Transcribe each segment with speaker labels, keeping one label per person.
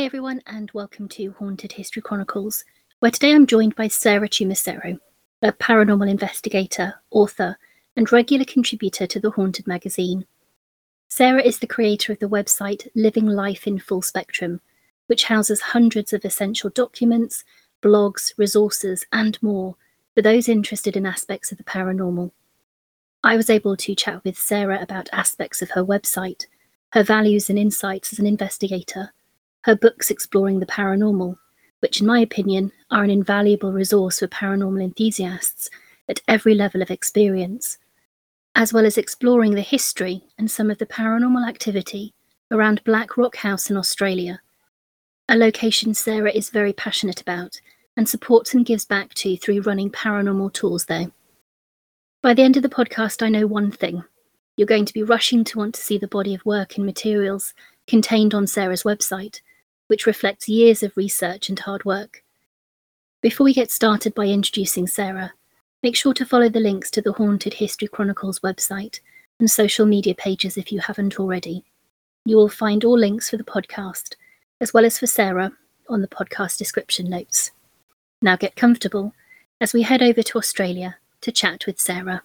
Speaker 1: everyone, and welcome to Haunted History Chronicles, where today I'm joined by Sarah Chumacero, a paranormal investigator, author, and regular contributor to the Haunted magazine. Sarah is the creator of the website Living Life in Full Spectrum, which houses hundreds of essential documents, blogs, resources, and more for those interested in aspects of the paranormal. I was able to chat with Sarah about aspects of her website, her values and insights as an investigator, her books exploring the paranormal, which in my opinion are an invaluable resource for paranormal enthusiasts at every level of experience, as well as exploring the history and some of the paranormal activity around Black Rock House in Australia, a location Sarah is very passionate about and supports and gives back to through running paranormal tours there. By the end of the podcast, I know one thing. You're going to be rushing to want to see the body of work and materials contained on Sarah's website, which reflects years of research and hard work. Before we get started by introducing Sarah, make sure to follow the links to the Haunted History Chronicles website and social media pages if you haven't already. You will find all links for the podcast, as well as for Sarah, on the podcast description notes. Now get comfortable as we head over to Australia to chat with Sarah.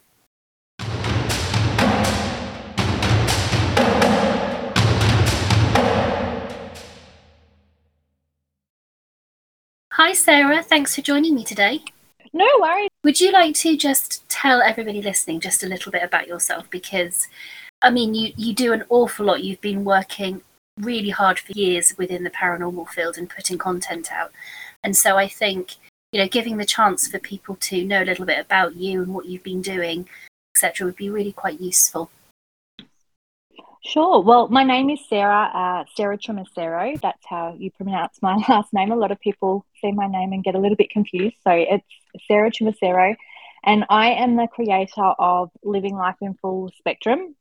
Speaker 1: Hi Sarah, thanks for joining me today.
Speaker 2: No worries.
Speaker 1: Would you like to just tell everybody listening just a little bit about yourself? Because, I mean, you do an awful lot. You've been working really hard for years within the paranormal field and putting content out. And so I think, giving the chance for people to know a little bit about you and what you've been doing, etc., would be really quite useful.
Speaker 2: Sure. Well, my name is Sarah Chumacero. That's how you pronounce my last name. A lot of people see my name and get a little bit confused. So it's Sarah Chumacero. And I am the creator of Living Life in Full Spectrum,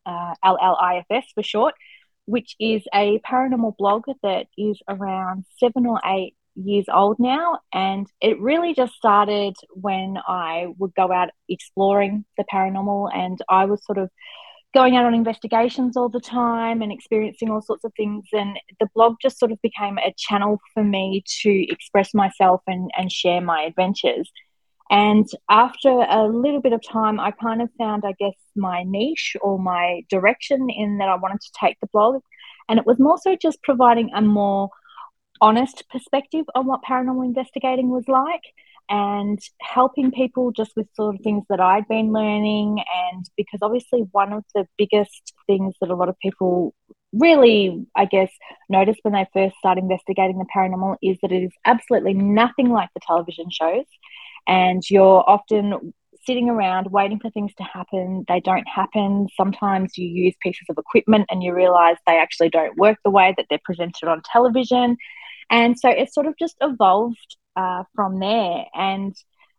Speaker 2: LLIFS for short, which is a paranormal blog that is around 7 or 8 years old now. And it really just started when I would go out exploring the paranormal, and I was sort of going out on investigations all the time and experiencing all sorts of things. And the blog just sort of became a channel for me to express myself and share my adventures. And after a little bit of time, I kind of found, I guess, my niche or my direction in that I wanted to take the blog. And it was more so just providing a more honest perspective on what paranormal investigating was like, and helping people just with sort of things that I'd been learning. And because obviously one of the biggest things that a lot of people really, I guess, notice when they first start investigating the paranormal is that it is absolutely nothing like the television shows. And you're often sitting around waiting for things to happen. They don't happen. Sometimes you use pieces of equipment and you realize they actually don't work the way that they're presented on television. And so it sort of just evolved from there. And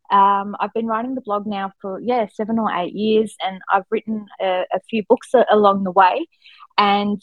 Speaker 2: I've been writing the blog now for 7 or 8 years, and I've written a few books along the way. And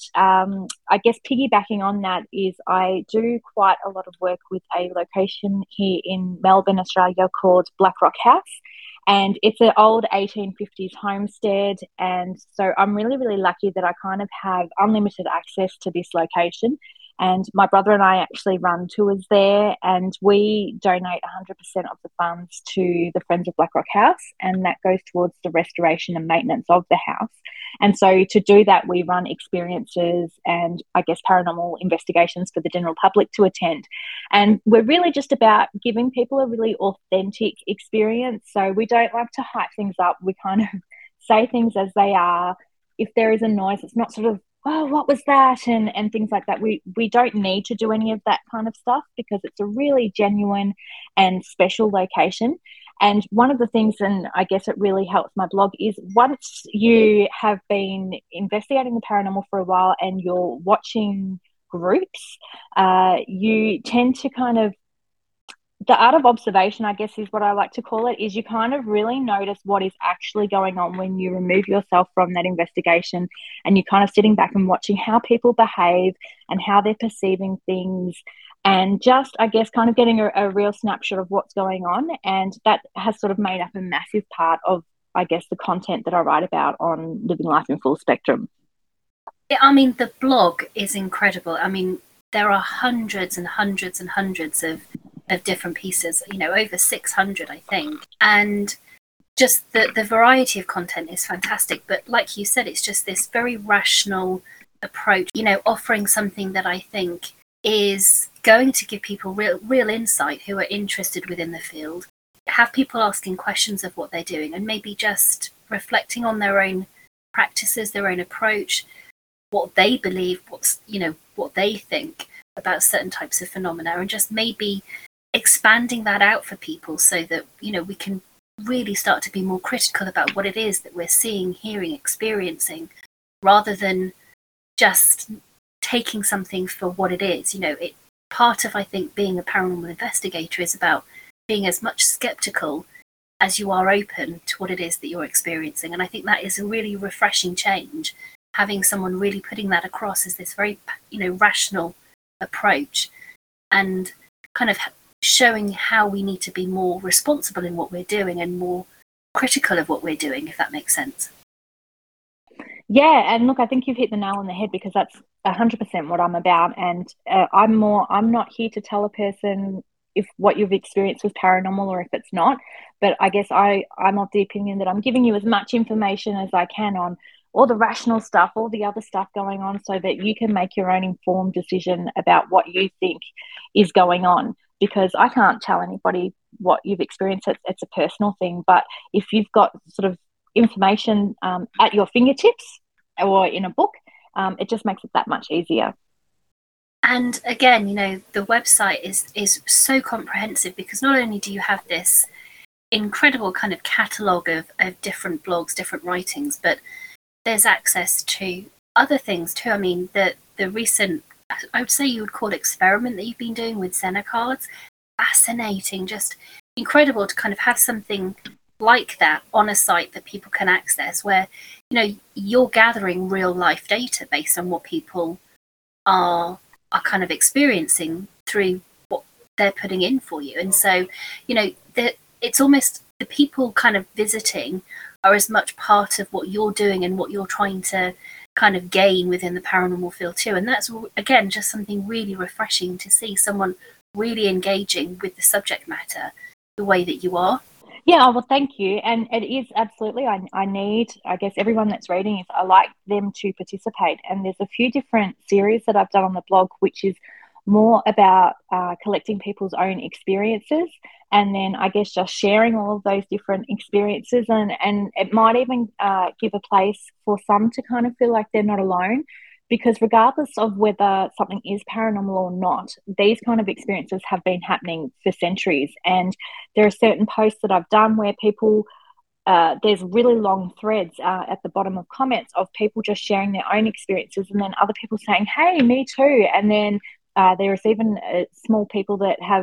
Speaker 2: I guess piggybacking on that is I do quite a lot of work with a location here in Melbourne, Australia, called Black Rock House. And it's an old 1850s homestead. And so I'm really, really lucky that I kind of have unlimited access to this location. And my brother and I actually run tours there, and we donate 100% of the funds to the Friends of Black Rock House, and that goes towards the restoration and maintenance of the house. And so to do that, we run experiences and, I guess, paranormal investigations for the general public to attend. And we're really just about giving people a really authentic experience. So we don't like to hype things up. We kind of say things as they are. If there is a noise, it's not sort of, oh, what was that? And things like that. We don't need to do any of that kind of stuff because it's a really genuine and special location. And one of the things, and I guess it really helps my blog, is once you have been investigating the paranormal for a while and you're watching groups, you tend to kind of, the art of observation, I guess, is what I like to call it, is you kind of really notice what is actually going on when you remove yourself from that investigation, and you're kind of sitting back and watching how people behave and how they're perceiving things, and just, I guess, kind of getting a real snapshot of what's going on. And that has sort of made up a massive part of, I guess, the content that I write about on Living Life in Full Spectrum.
Speaker 1: I mean, the blog is incredible. I mean, there are hundreds and hundreds and hundreds of different pieces, over 600, I think. And just the variety of content is fantastic. But like you said, it's just this very rational approach, offering something that I think is going to give people real insight who are interested within the field, have people asking questions of what they're doing, and maybe just reflecting on their own practices, their own approach, what they believe, what they think about certain types of phenomena, and just maybe expanding that out for people so that, we can really start to be more critical about what it is that we're seeing, hearing, experiencing, rather than just taking something for what it is. Part of, I think, being a paranormal investigator is about being as much skeptical as you are open to what it is that you're experiencing. And I think that is a really refreshing change, having someone really putting that across as this very, rational approach, and kind of showing how we need to be more responsible in what we're doing and more critical of what we're doing, if that makes sense.
Speaker 2: Yeah, and look, I think you've hit the nail on the head, because that's 100% what I'm about. And I'm not here to tell a person if what you've experienced was paranormal or if it's not. But I guess I'm of the opinion that I'm giving you as much information as I can on all the rational stuff, all the other stuff going on, so that you can make your own informed decision about what you think is going on. Because I can't tell anybody what you've experienced. It's a personal thing. But if you've got sort of information at your fingertips or in a book, it just makes it that much easier.
Speaker 1: And again, the website is so comprehensive, because not only do you have this incredible kind of catalogue of different blogs, different writings, but there's access to other things too. I mean, the recent, I would say you would call experiment that you've been doing with Zener cards, fascinating, just incredible to kind of have something like that on a site that people can access, where you're gathering real life data based on what people are kind of experiencing through what they're putting in for you. And so it's almost the people kind of visiting are as much part of what you're doing and what you're trying to kind of gain within the paranormal field too. And that's, again, just something really refreshing to see someone really engaging with the subject matter the way that you are.
Speaker 2: Yeah, well, thank you. And it is absolutely, I need, I guess, everyone that's reading is, I like them to participate. And there's a few different series that I've done on the blog, which is more about collecting people's own experiences. And then I guess just sharing all of those different experiences. And it might even give a place for some to kind of feel like they're not alone. Because regardless of whether something is paranormal or not, these kind of experiences have been happening for centuries. And there are certain posts that I've done where people, there's really long threads at the bottom of comments of people just sharing their own experiences, and then other people saying, hey, me too. And then there's even small people that have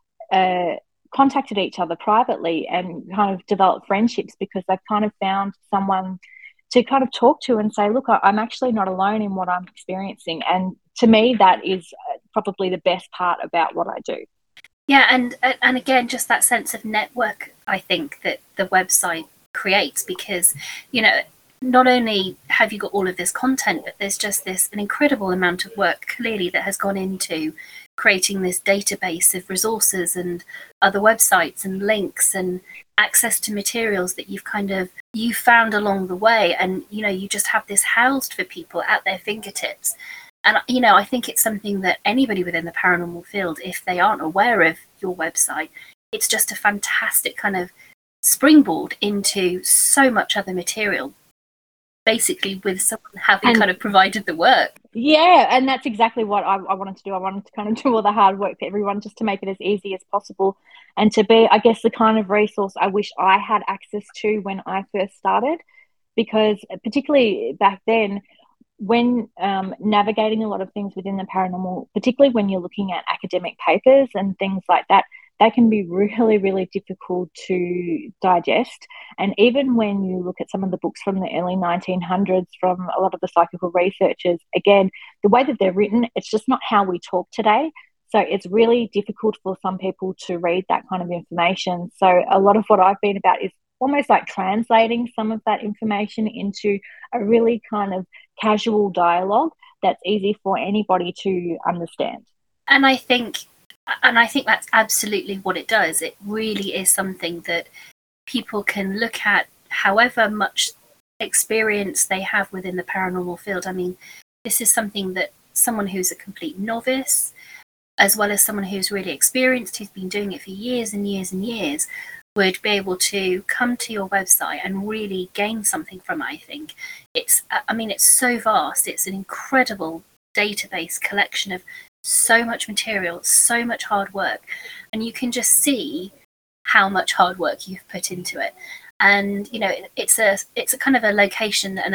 Speaker 2: contacted each other privately and kind of developed friendships because they've kind of found someone to kind of talk to and say, look, I'm actually not alone in what I'm experiencing. And to me, that is probably the best part about what I do.
Speaker 1: Yeah, and again, just that sense of network, I think, that the website creates, because, not only have you got all of this content, but there's just an incredible amount of work clearly that has gone into creating this database of resources and other websites and links and access to materials that you found along the way. And, you just have this housed for people at their fingertips. And, I think it's something that anybody within the paranormal field, if they aren't aware of your website, it's just a fantastic kind of springboard into so much other material, basically with someone having kind of provided the work.
Speaker 2: Yeah, and that's exactly what I wanted to do. I wanted to kind of do all the hard work for everyone, just to make it as easy as possible, and to be, I guess, the kind of resource I wish I had access to when I first started. Because particularly back then, when navigating a lot of things within the paranormal, particularly when you're looking at academic papers and things like that, they can be really, really difficult to digest. And even when you look at some of the books from the early 1900s from a lot of the psychical researchers, again, the way that they're written, it's just not how we talk today. So it's really difficult for some people to read that kind of information. So a lot of what I've been about is almost like translating some of that information into a really kind of casual dialogue that's easy for anybody to understand.
Speaker 1: And I think that's absolutely what it does. It really is something that people can look at, however much experience they have within the paranormal field. I mean, this is something that someone who's a complete novice, as well as someone who's really experienced, who's been doing it for years and years and years, would be able to come to your website and really gain something from it. I think it's so vast. It's an incredible database collection of so much material, so much hard work, and you can just see how much hard work you've put into it. And it's a kind of a location and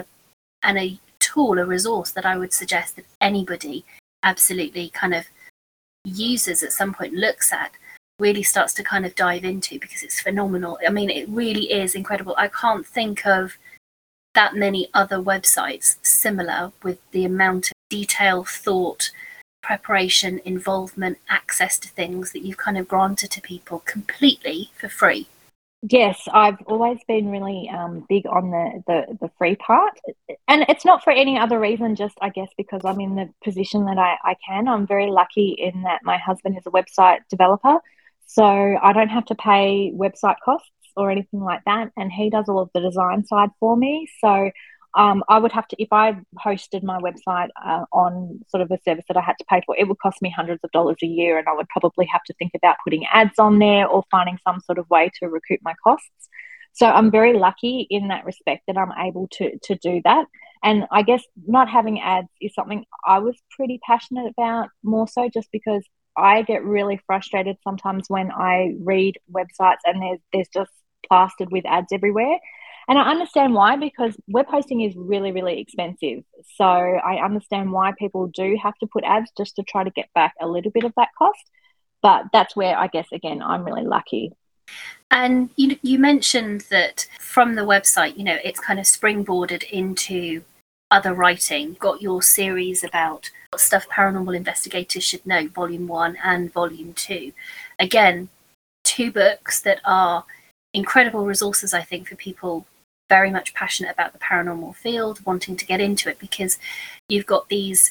Speaker 1: a tool, a resource that I would suggest that anybody absolutely kind of uses at some point, looks at, really starts to kind of dive into, because it's phenomenal. I mean, it really is incredible. I can't think of that many other websites similar with the amount of detail, thought, preparation, involvement, access to things that you've kind of granted to people completely for free.
Speaker 2: Yes, I've always been really big on the free part. And it's not for any other reason, just I guess because I'm in the position that I can. I'm very lucky in that my husband is a website developer, so I don't have to pay website costs or anything like that. And he does all of the design side for me. So I would have to, if I hosted my website on sort of a service that I had to pay for, it would cost me hundreds of dollars a year, and I would probably have to think about putting ads on there or finding some sort of way to recoup my costs. So I'm very lucky in that respect that I'm able to do that. And I guess not having ads is something I was pretty passionate about, more so just because I get really frustrated sometimes when I read websites and there's just plastered with ads everywhere. And I understand why, because web hosting is really, really expensive. So I understand why people do have to put ads just to try to get back a little bit of that cost. But that's where I guess, again, I'm really lucky.
Speaker 1: And you mentioned that from the website, it's kind of springboarded into other writing. You've got your series about what stuff paranormal investigators should know, Volume 1 and Volume 2. Again, 2 books that are incredible resources, I think, for people very much passionate about the paranormal field, wanting to get into it, because you've got this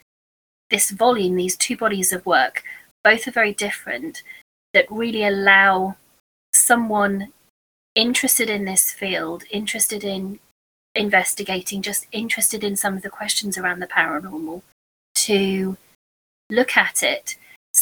Speaker 1: volume, these 2 bodies of work, both are very different, that really allow someone interested in this field, interested in investigating, just interested in some of the questions around the paranormal, to look at it,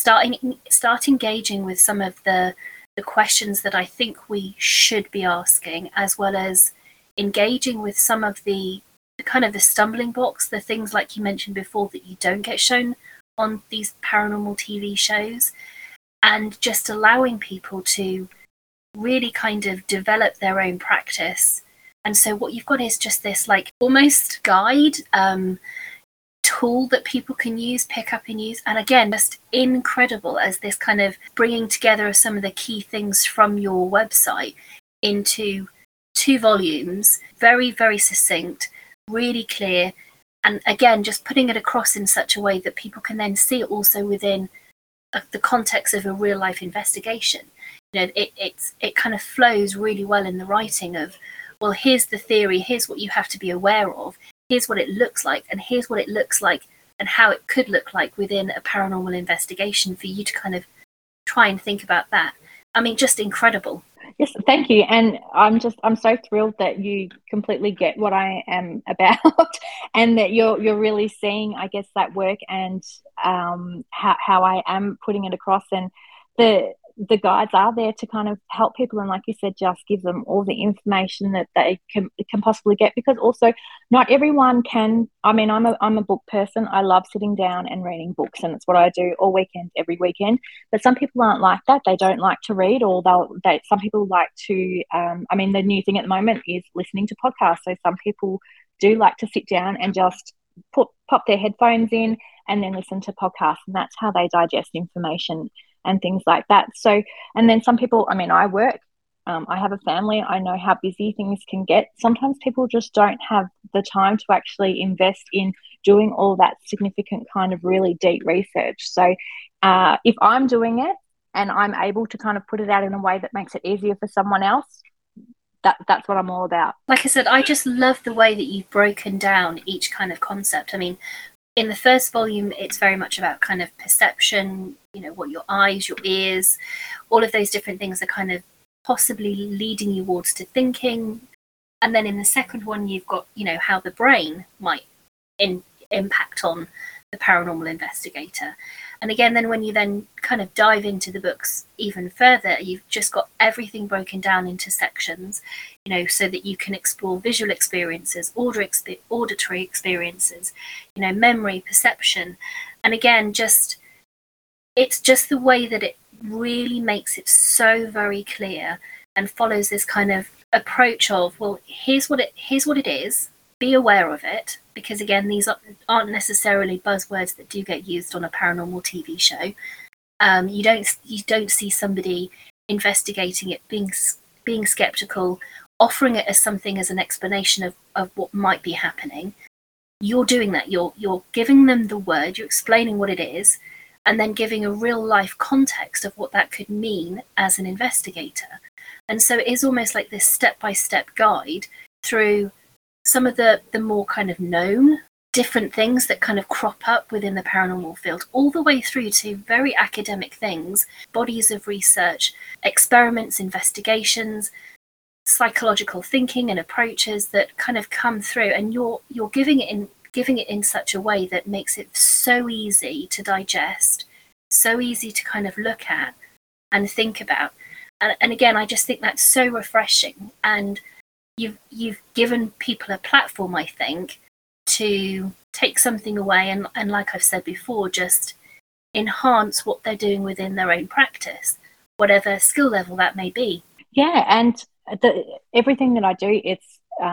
Speaker 1: start engaging with some of the questions that I think we should be asking, as well as engaging with some of the kind of the stumbling blocks, the things like you mentioned before that you don't get shown on these paranormal TV shows, and just allowing people to really kind of develop their own practice. And so what you've got is just this like almost guide tool that people can use, pick up and use. And again, just incredible as this kind of bringing together of some of the key things from your website into 2 volumes, very, very succinct, really clear. And again, just putting it across in such a way that people can then see it also within the context of a real life investigation. It kind of flows really well in the writing of, well, here's the theory, here's what you have to be aware of, here's what it looks like, and here's what it looks like and how it could look like within a paranormal investigation, for you to kind of try and think about that. I mean, just incredible.
Speaker 2: Yes, thank you. And I'm so thrilled that you completely get what I am about and that you're really seeing, I guess, that work and how I am putting it across. And the guides are there to kind of help people, and like you said, just give them all the information that they can possibly get, because also not everyone can. I mean, I'm a book person. I love sitting down and reading books, and it's what I do all weekend, every weekend. But some people aren't like that. They don't like to read, or some people like to I mean, the new thing at the moment is listening to podcasts. So some people do like to sit down and just pop their headphones in and then listen to podcasts, and that's how they digest information and things like that. So, and then some people, I mean, I work, I have a family, I know how busy things can get. Sometimes people just don't have the time to actually invest in doing all that significant kind of really deep research. So if I'm doing it and I'm able to kind of put it out in a way that makes it easier for someone else, that's what I'm all about.
Speaker 1: Like I said, I just love the way that you've broken down each kind of concept. I mean, in the first volume, it's very much about kind of perception, what your eyes, your ears, all of those different things are kind of possibly leading you towards to thinking. And then in the second one, you've got, how the brain might impact on the paranormal investigator. And again, then when you then kind of dive into the books even further, you've just got everything broken down into sections, so that you can explore visual experiences, auditory experiences, memory, perception. And again, it's just the way that it really makes it so very clear and follows this kind of approach of, well, here's what it is. Be aware of it, because again, these aren't necessarily buzzwords that do get used on a paranormal TV show. You don't see somebody investigating it, being skeptical, offering it as something as an explanation of what might be happening. You're doing that. You're giving them the word. You're explaining what it is, and then giving a real life context of what that could mean as an investigator. And so it is almost like this step-by-step guide through some of the more kind of known different things that kind of crop up within the paranormal field, all the way through to very academic things, bodies of research, experiments, investigations, psychological thinking and approaches that kind of come through, and you're giving it in such a way that makes it so easy to digest, so easy to kind of look at and think about. And again, I just think that's so refreshing, and you've given people a platform, I think, to take something away and like I've said before, just enhance what they're doing within their own practice, whatever skill level that may be.
Speaker 2: Yeah, and everything that I do, it's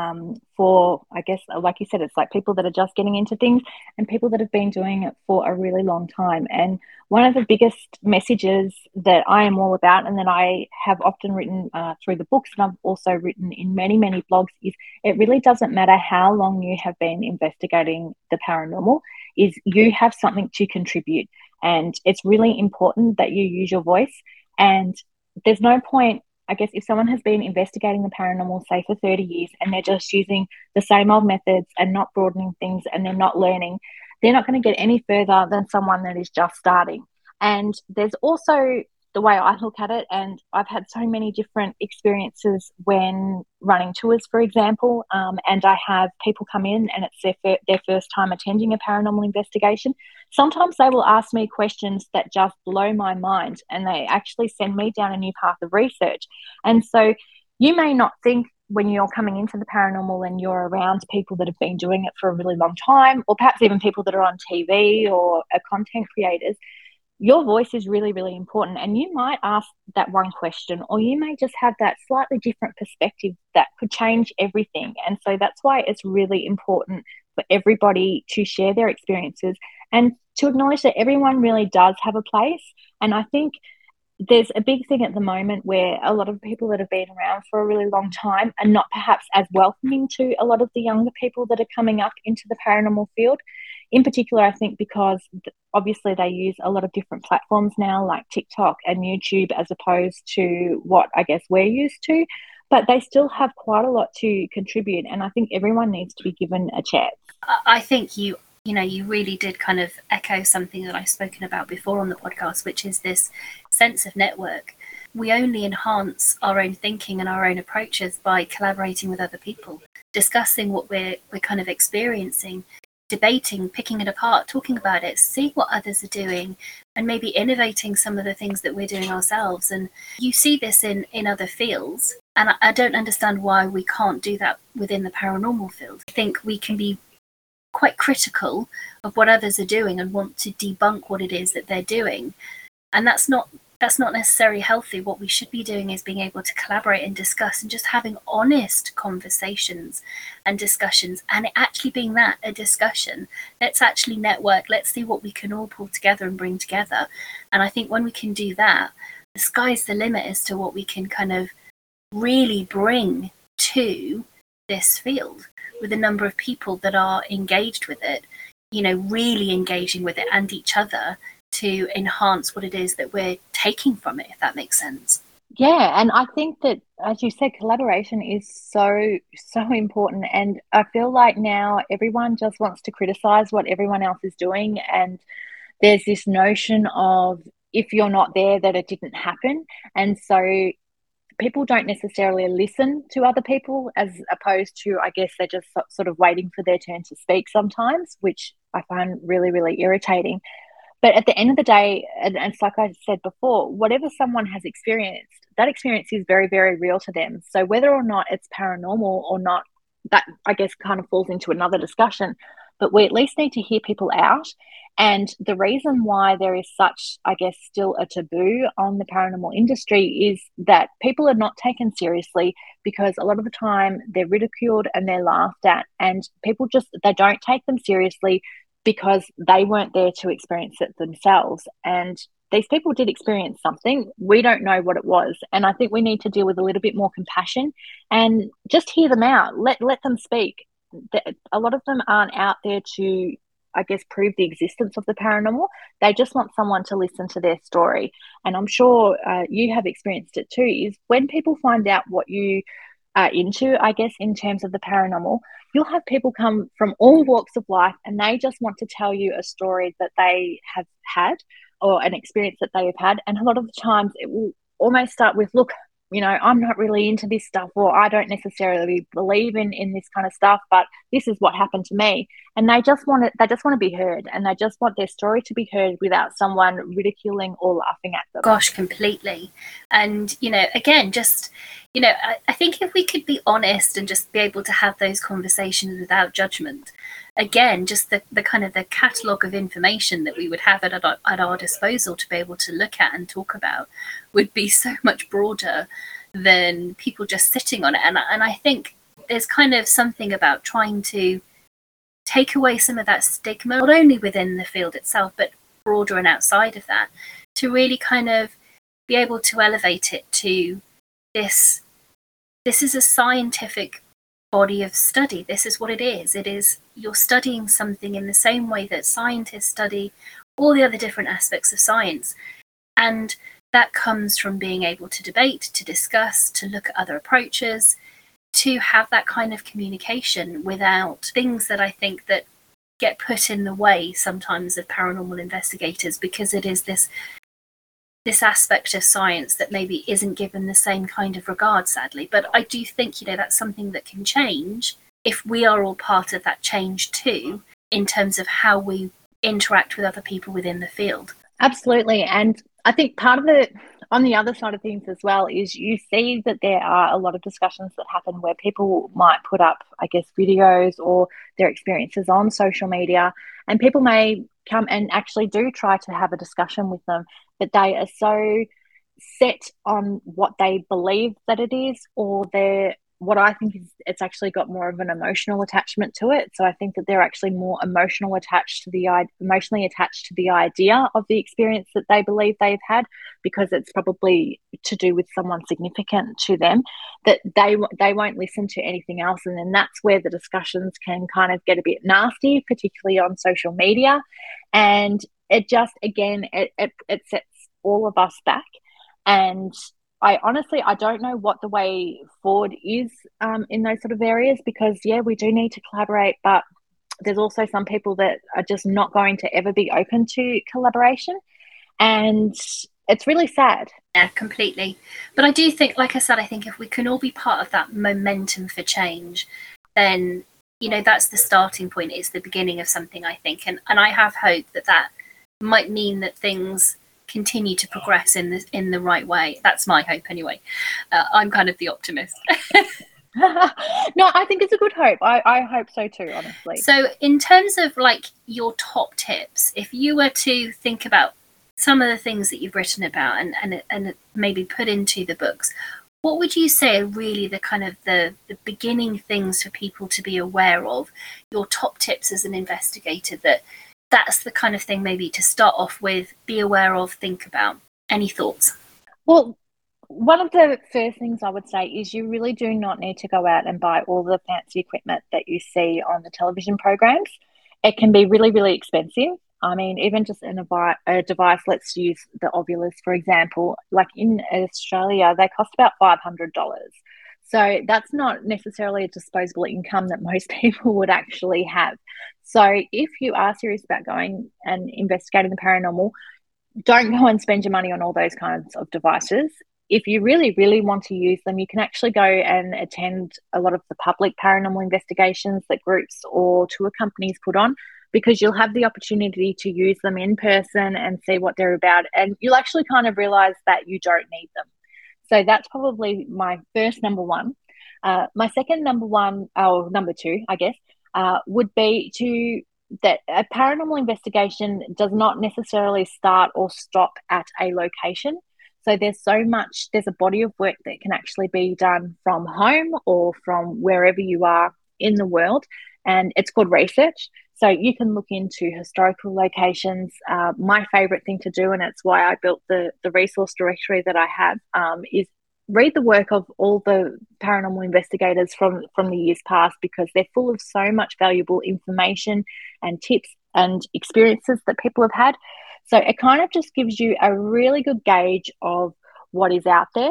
Speaker 2: for, I guess, like you said, it's like people that are just getting into things and people that have been doing it for a really long time. And one of the biggest messages that I am all about, and that I have often written through the books, and I've also written in many, many blogs, is it really doesn't matter how long you have been investigating the paranormal, is you have something to contribute. And it's really important that you use your voice. And there's no point, I guess, if someone has been investigating the paranormal, say, for 30 years, and they're just using the same old methods and not broadening things, and they're not learning, they're not going to get any further than someone that is just starting. And there's also the way I look at it, and I've had so many different experiences when running tours, for example, and I have people come in and it's their first time attending a paranormal investigation. Sometimes they will ask me questions that just blow my mind, and they actually send me down a new path of research. And so you may not think, when you're coming into the paranormal and you're around people that have been doing it for a really long time, or perhaps even people that are on TV or are content creators, your voice is really, really important. And you might ask that one question, or you may just have that slightly different perspective that could change everything. And so that's why it's really important for everybody to share their experiences and to acknowledge that everyone really does have a place. And I think there's a big thing at the moment where a lot of people that have been around for a really long time are not perhaps as welcoming to a lot of the younger people that are coming up into the paranormal field. In particular, I think because obviously they use a lot of different platforms now, like TikTok and YouTube, as opposed to what I guess we're used to. But they still have quite a lot to contribute, and I think everyone needs to be given a chance.
Speaker 1: I think you really did kind of echo something that I've spoken about before on the podcast, which is this sense of network. We only enhance our own thinking and our own approaches by collaborating with other people, discussing what we're kind of experiencing, debating, picking it apart, talking about it, seeing what others are doing, and maybe innovating some of the things that we're doing ourselves. And you see this in other fields, and I don't understand why we can't do that within the paranormal field. I think we can be quite critical of what others are doing and want to debunk what it is that they're doing, and that's not necessarily healthy. What we should be doing is being able to collaborate and discuss and just having honest conversations and discussions, and it actually being that, a discussion. Let's actually network, let's see what we can all pull together and bring together. And I think when we can do that, the sky's the limit as to what we can kind of really bring to this field, with a number of people that are engaged with it, really engaging with it and each other to enhance what it is that we're taking from it, if that makes sense.
Speaker 2: Yeah, and I think that, as you said, collaboration is so important. And I feel like now everyone just wants to criticize what everyone else is doing. And there's this notion of if you're not there, that it didn't happen. And so people don't necessarily listen to other people, as opposed to, I guess, they're just sort of waiting for their turn to speak sometimes, which I find really, really irritating. But at the end of the day, and it's like I said before, whatever someone has experienced, that experience is very, very real to them. So whether or not it's paranormal or not, that I guess kind of falls into another discussion. But we at least need to hear people out. And the reason why there is such, I guess, still a taboo on the paranormal industry is that people are not taken seriously, because a lot of the time they're ridiculed and they're laughed at, and people just, they don't take them seriously because they weren't there to experience it themselves. And these people did experience something. We don't know what it was. And I think we need to deal with a little bit more compassion and just hear them out. Let them speak. A lot of them aren't out there to, I guess, prove the existence of the paranormal. They just want someone to listen to their story. And I'm sure you have experienced it too, is when people find out what you are into, I guess, in terms of the paranormal, you'll have people come from all walks of life and they just want to tell you a story that they have had, or an experience that they have had. And a lot of the times it will almost start with, look, I'm not really into this stuff, or I don't necessarily believe in this kind of stuff, but this is what happened to me. And they just want to be heard, and they just want their story to be heard without someone ridiculing or laughing at them.
Speaker 1: Gosh, completely. And, again, just, I think if we could be honest and just be able to have those conversations without judgment, again, just the kind of the catalogue of information that we would have at our disposal to be able to look at and talk about would be so much broader than people just sitting on it. And I think there's kind of something about trying to take away some of that stigma, not only within the field itself, but broader and outside of that, to really kind of be able to elevate it to this is a scientific body of study. This is what it is. It is, you're studying something in the same way that scientists study all the other different aspects of science. And that comes from being able to debate, to discuss, to look at other approaches, to have that kind of communication without things that I think that get put in the way sometimes of paranormal investigators, because it is this aspect of science that maybe isn't given the same kind of regard, sadly. But I do think, that's something that can change if we are all part of that change too, in terms of how we interact with other people within the field.
Speaker 2: Absolutely. And I think part of it, on the other side of things as well, is you see that there are a lot of discussions that happen where people might put up, I guess, videos or their experiences on social media, and people may come and actually do try to have a discussion with them, but they are so set on what they believe that it is, or they're, what I think is, it's actually got more of an emotional attachment to it. So I think that they're actually more emotionally attached to the idea of the experience that they believe they've had, because it's probably to do with someone significant to them, that they won't listen to anything else. And then that's where the discussions can kind of get a bit nasty, particularly on social media. And it just, again, it sets all of us back. And I honestly don't know what the way forward is in those sort of areas, because, yeah, we do need to collaborate, but there's also some people that are just not going to ever be open to collaboration. And it's really sad.
Speaker 1: Yeah, completely. But I do think, like I said, I think if we can all be part of that momentum for change, then, that's the starting point. It's the beginning of something, I think. And I have hope that might mean that things continue to progress in the right way. That's my hope anyway. I'm kind of the optimist.
Speaker 2: No, I think it's a good hope. I hope so too, honestly.
Speaker 1: So in terms of like your top tips, if you were to think about some of the things that you've written about and maybe put into the books, what would you say are really the kind of the beginning things for people to be aware of, your top tips as an investigator, that's the kind of thing maybe to start off with, be aware of, think about? Any thoughts?
Speaker 2: Well, one of the first things I would say is you really do not need to go out and buy all the fancy equipment that you see on the television programs. It can be really, really expensive. I mean, even just a device, let's use the Ovilus, for example, like in Australia, they cost about $500. So that's not necessarily a disposable income that most people would actually have. So if you are serious about going and investigating the paranormal, don't go and spend your money on all those kinds of devices. If you really, really want to use them, you can actually go and attend a lot of the public paranormal investigations that groups or tour companies put on, because you'll have the opportunity to use them in person and see what they're about. And you'll actually kind of realize that you don't need them. So that's probably my first number one. My second number one, or number two, I guess, would be that a paranormal investigation does not necessarily start or stop at a location. So there's a body of work that can actually be done from home or from wherever you are in the world. And it's called research. So you can look into historical locations. My favorite thing to do, and it's why I built the resource directory that I have, is read the work of all the paranormal investigators from the years past, because they're full of so much valuable information and tips and experiences that people have had. So it kind of just gives you a really good gauge of what is out there.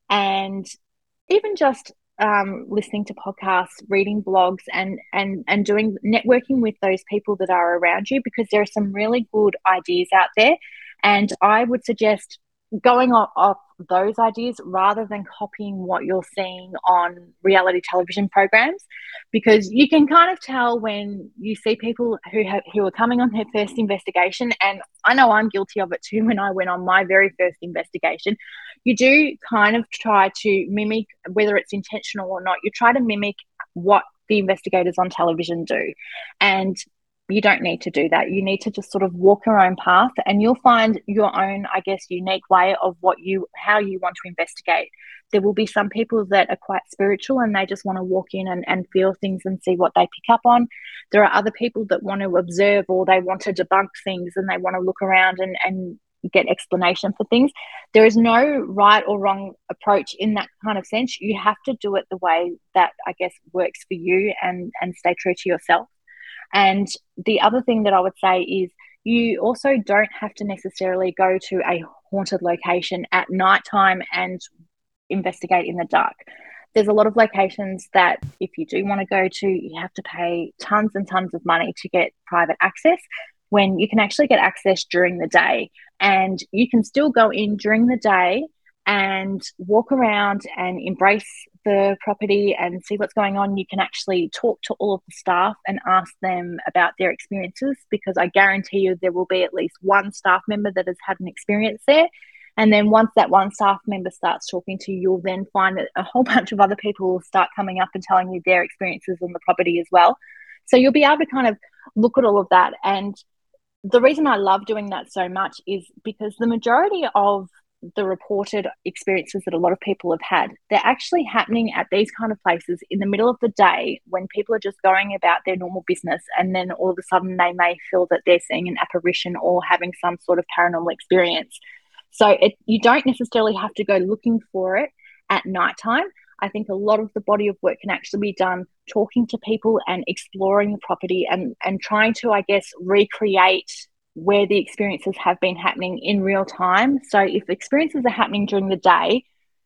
Speaker 2: And even just listening to podcasts, reading blogs, and doing networking with those people that are around you, because there are some really good ideas out there. And I would suggest going off those ideas rather than copying what you're seeing on reality television programs, because you can kind of tell when you see people who are coming on their first investigation. And I know I'm guilty of it too. When I went on my very first investigation, you do kind of try to mimic, whether it's intentional or not, you try to mimic what the investigators on television do. And you don't need to do that. You need to just sort of walk your own path, and you'll find your own, I guess, unique way of how you want to investigate. There will be some people that are quite spiritual and they just want to walk in and feel things and see what they pick up on. There are other people that want to observe, or they want to debunk things and they want to look around and get explanation for things. There is no right or wrong approach in that kind of sense. You have to do it the way that, I guess, works for you, and stay true to yourself. And the other thing that I would say is, you also don't have to necessarily go to a haunted location at nighttime and investigate in the dark. There's a lot of locations that if you do want to go to, you have to pay tons and tons of money to get private access, when you can actually get access during the day. And you can still go in during the day and walk around and embrace the property and see what's going on. You can actually talk to all of the staff and ask them about their experiences, because I guarantee you there will be at least one staff member that has had an experience there. And then once that one staff member starts talking to you, you'll then find that a whole bunch of other people will start coming up and telling you their experiences on the property as well. So you'll be able to kind of look at all of that. And the reason I love doing that so much is because the majority of the reported experiences that a lot of people have had, they're actually happening at these kind of places in the middle of the day, when people are just going about their normal business, and then all of a sudden they may feel that they're seeing an apparition or having some sort of paranormal experience. So you don't necessarily have to go looking for it at nighttime. I think a lot of the body of work can actually be done talking to people and exploring the property, and trying to, I guess, recreate where the experiences have been happening in real time. So if experiences are happening during the day,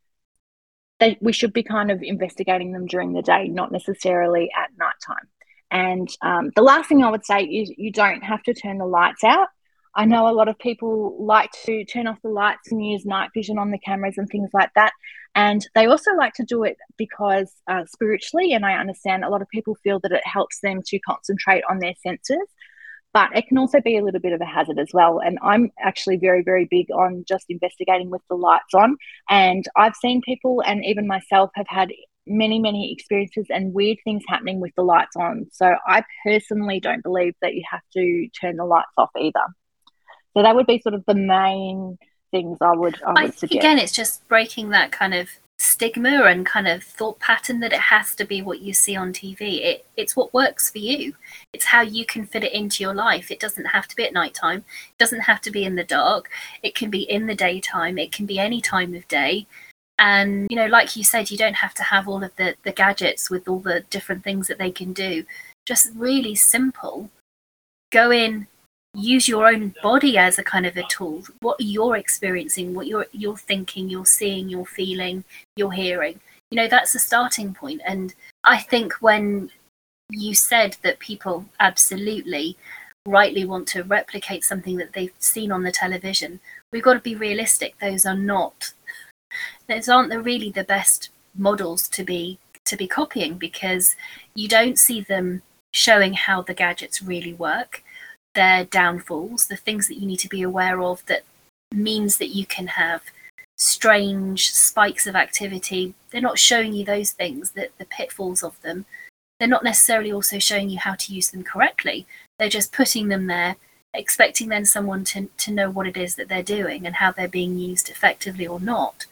Speaker 2: we should be kind of investigating them during the day, not necessarily at nighttime. And the last thing I would say is, you don't have to turn the lights out. I know a lot of people like to turn off the lights and use night vision on the cameras and things like that. And they also like to do it because spiritually, and I understand a lot of people feel that it helps them to concentrate on their senses. But it can also be a little bit of a hazard as well. And I'm actually very, very big on just investigating with the lights on. And I've seen people, and even myself, have had many, many experiences and weird things happening with the lights on. So I personally don't believe that you have to turn the lights off either. So that would be sort of the main things I would suggest.
Speaker 1: Again, it's just breaking that kind of stigma and kind of thought pattern that it has to be what you see on TV. It's what works for you. It's how you can fit it into your life. It doesn't have to be at nighttime. It doesn't have to be in the dark. It can be in the daytime. It can be any time of day. And, you know, like you said, you don't have to have all of the gadgets with all the different things that they can do. Just really simple. Go in, use your own body as a kind of a tool. What you're experiencing, what you're thinking, you're seeing, you're feeling, you're hearing. That's a starting point. And I think when you said that people absolutely rightly want to replicate something that they've seen on the television, we've got to be realistic. Those aren't really the best models to be copying, because you don't see them showing how the gadgets really work, their downfalls, the things that you need to be aware of that means that you can have strange spikes of activity. They're not showing you those things, the pitfalls of them. They're not necessarily also showing you how to use them correctly. They're just putting them there, expecting then someone to know what it is that they're doing and how they're being used effectively or not.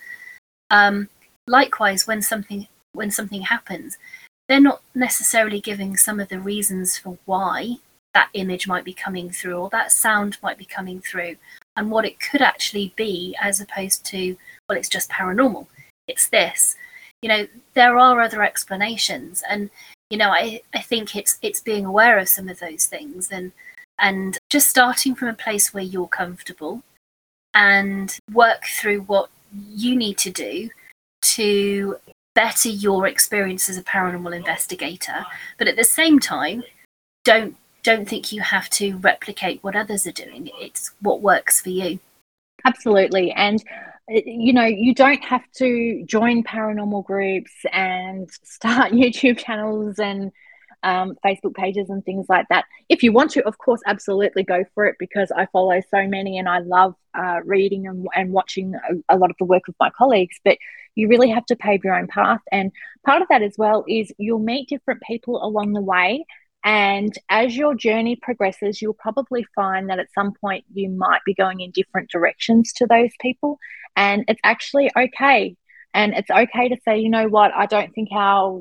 Speaker 1: Likewise, when something happens, they're not necessarily giving some of the reasons for why that image might be coming through or that sound might be coming through and what it could actually be, as opposed to, well, it's just paranormal, it's this. There are other explanations, and I think it's being aware of some of those things and just starting from a place where you're comfortable and work through what you need to do to better your experience as a paranormal investigator. But at the same time, don't think you have to replicate what others are doing. It's what works for you.
Speaker 2: Absolutely. And you don't have to join paranormal groups and start YouTube channels and Facebook pages and things like that. If you want to, of course, absolutely go for it, because I follow so many and I love reading and watching a lot of the work of my colleagues. But you really have to pave your own path. And part of that as well is you'll meet different people along the way. And as your journey progresses, you'll probably find that at some point you might be going in different directions to those people. And it's actually okay. And it's okay to say, you know what, I don't think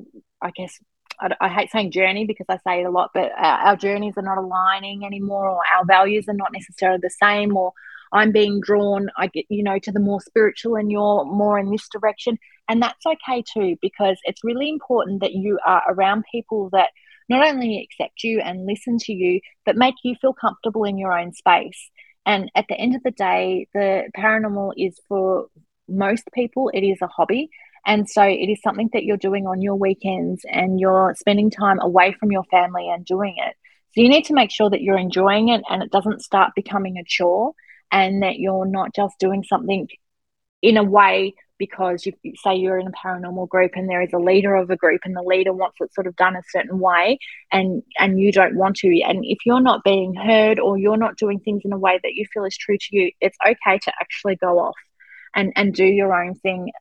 Speaker 2: I hate saying journey because I say it a lot, but our journeys are not aligning anymore, or our values are not necessarily the same, or I'm being drawn, to the more spiritual and you're more in this direction. And that's okay too, because it's really important that you are around people that not only accept you and listen to you, but make you feel comfortable in your own space. And at the end of the day, the paranormal is, for most people, it is a hobby. And so it is something that you're doing on your weekends and you're spending time away from your family and doing it. So you need to make sure that you're enjoying it and it doesn't start becoming a chore, and that you're not just doing something in a way because you say you're in a paranormal group and there is a leader of a group and the leader wants it sort of done a certain way, and you don't want to. And if you're not being heard or you're not doing things in a way that you feel is true to you, it's okay to actually go off and do your own thing,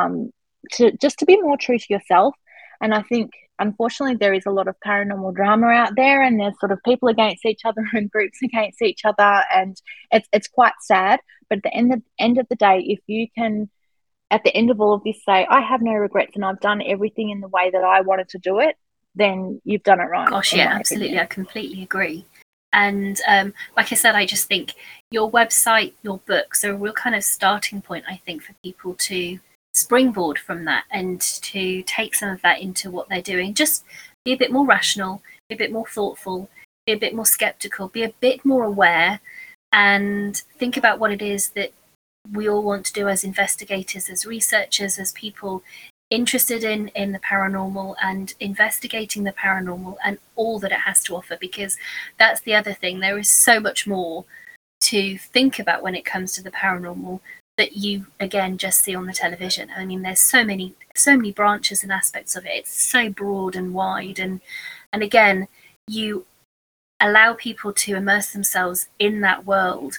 Speaker 2: to be more true to yourself. And I think, unfortunately, there is a lot of paranormal drama out there, and there's sort of people against each other and groups against each other, and it's quite sad. But at the end of the day, if you can, at the end of all of this, say, I have no regrets and I've done everything in the way that I wanted to do it, then you've done it right.
Speaker 1: Gosh, yeah, absolutely. Opinion. I completely agree. And like I said, I just think your website, your books are a real kind of starting point, I think, for people to springboard from that and to take some of that into what they're doing. Just be a bit more rational, be a bit more thoughtful, be a bit more skeptical, be a bit more aware, and think about what it is that we all want to do as investigators, as researchers, as people interested in the paranormal and investigating the paranormal and all that it has to offer. Because that's the other thing, there is so much more to think about when it comes to the paranormal that you, again, just see on the television. I mean, there's so many branches and aspects of it. It's so broad and wide, and again, you allow people to immerse themselves in that world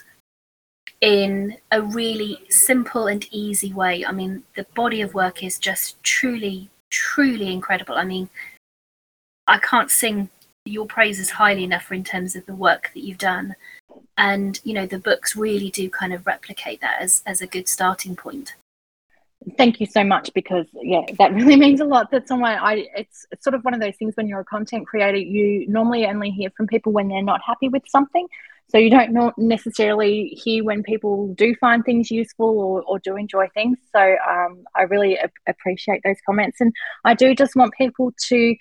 Speaker 1: in a really simple and easy way. I mean, the body of work is just truly, truly incredible. I mean, I can't sing your praises highly enough in terms of the work that you've done. And, the books really do kind of replicate that as a good starting point.
Speaker 2: Thank you so much, because that really means a lot. That it's sort of one of those things, when you're a content creator, you normally only hear from people when they're not happy with something. So you don't necessarily hear when people do find things useful or do enjoy things. So I really appreciate those comments. And I do just want people to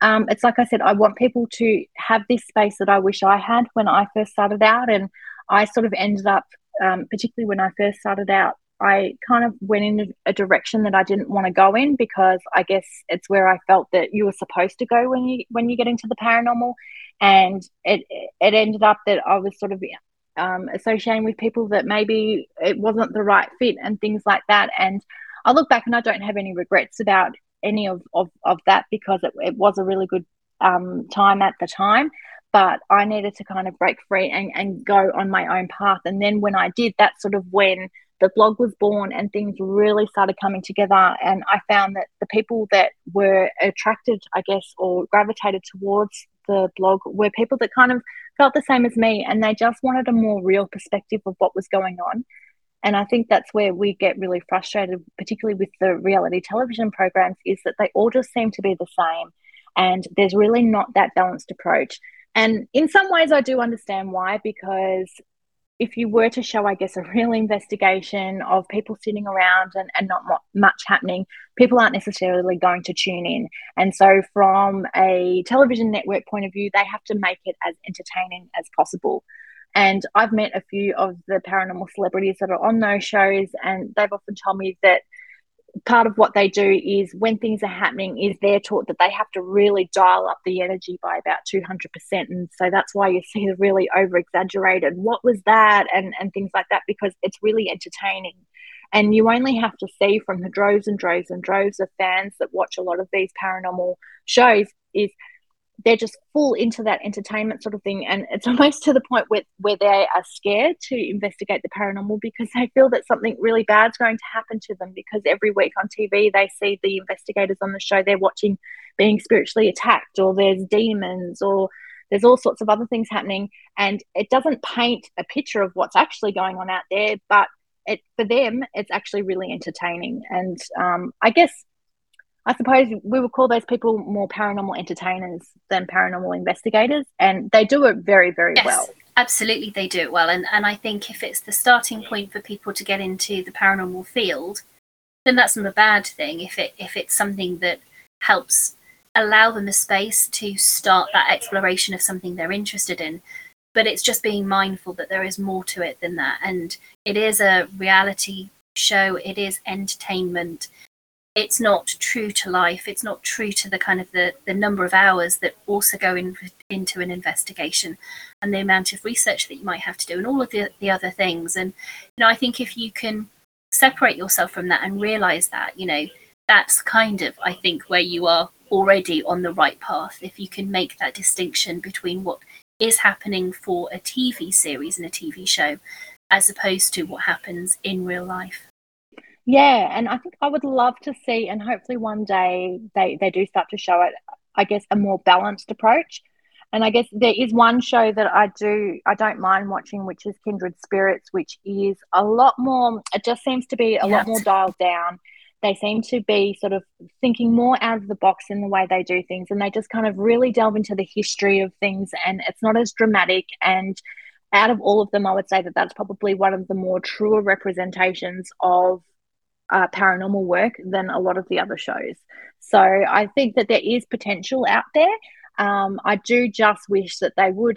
Speaker 2: it's like I said, I want people to have this space that I wish I had when I first started out. And I sort of ended up, particularly when I first started out, I kind of went in a direction that I didn't want to go in, because I guess it's where I felt that you were supposed to go when you get into the paranormal. And it ended up that I was sort of associating with people that maybe it wasn't the right fit and things like that. And I look back and I don't have any regrets about any of that, because it was a really good time at the time. But I needed to kind of break free and go on my own path. And then when I did, that's sort of when the blog was born and things really started coming together. And I found that the people that were attracted, I guess, or gravitated towards the blog were people that kind of felt the same as me, and they just wanted a more real perspective of what was going on. And I think that's where we get really frustrated, particularly with the reality television programs, is that they all just seem to be the same. And there's really not that balanced approach. And in some ways, I do understand why, because if you were to show, I guess, a real investigation of people sitting around and not much happening, people aren't necessarily going to tune in. And so from a television network point of view, they have to make it as entertaining as possible. And I've met a few of the paranormal celebrities that are on those shows, and they've often told me that part of what they do is when things are happening is they're taught that they have to really dial up the energy by about 200%. And so that's why you see the really over exaggerated, what was that? And things like that, because it's really entertaining. And you only have to see from the droves and droves and droves of fans that watch a lot of these paranormal shows is they're just full into that entertainment sort of thing. And it's almost to the point where they are scared to investigate the paranormal, because they feel that something really bad's going to happen to them, because every week on TV they see the investigators on the show they're watching being spiritually attacked, or there's demons, or there's all sorts of other things happening. And it doesn't paint a picture of what's actually going on out there, but for them it's actually really entertaining. And I suppose we would call those people more paranormal entertainers than paranormal investigators, and they do it very, very well.
Speaker 1: Absolutely, they do it well. And I think if it's the starting point for people to get into the paranormal field, then that's not a bad thing. If it's something that helps allow them a space to start that exploration of something they're interested in. But it's just being mindful that there is more to it than that. And it is a reality show. It is entertainment. It's not true to life. It's not true to the kind of the number of hours that also go into an investigation, and the amount of research that you might have to do, and all of the other things. And I think if you can separate yourself from that and realize that, that's kind of, I think, where you are already on the right path. If you can make that distinction between what is happening for a TV series and a TV show, as opposed to what happens in real life.
Speaker 2: Yeah, and I think I would love to see, and hopefully one day they do start to show it, I guess, a more balanced approach. And I guess there is one show that I don't mind watching, which is Kindred Spirits, which is a lot more, it just seems to be a lot more dialed down. They seem to be sort of thinking more out of the box in the way they do things, and they just kind of really delve into the history of things, and it's not as dramatic. And out of all of them, I would say that that's probably one of the more truer representations of paranormal work than a lot of the other shows. So I think that there is potential out there. I do just wish that they would.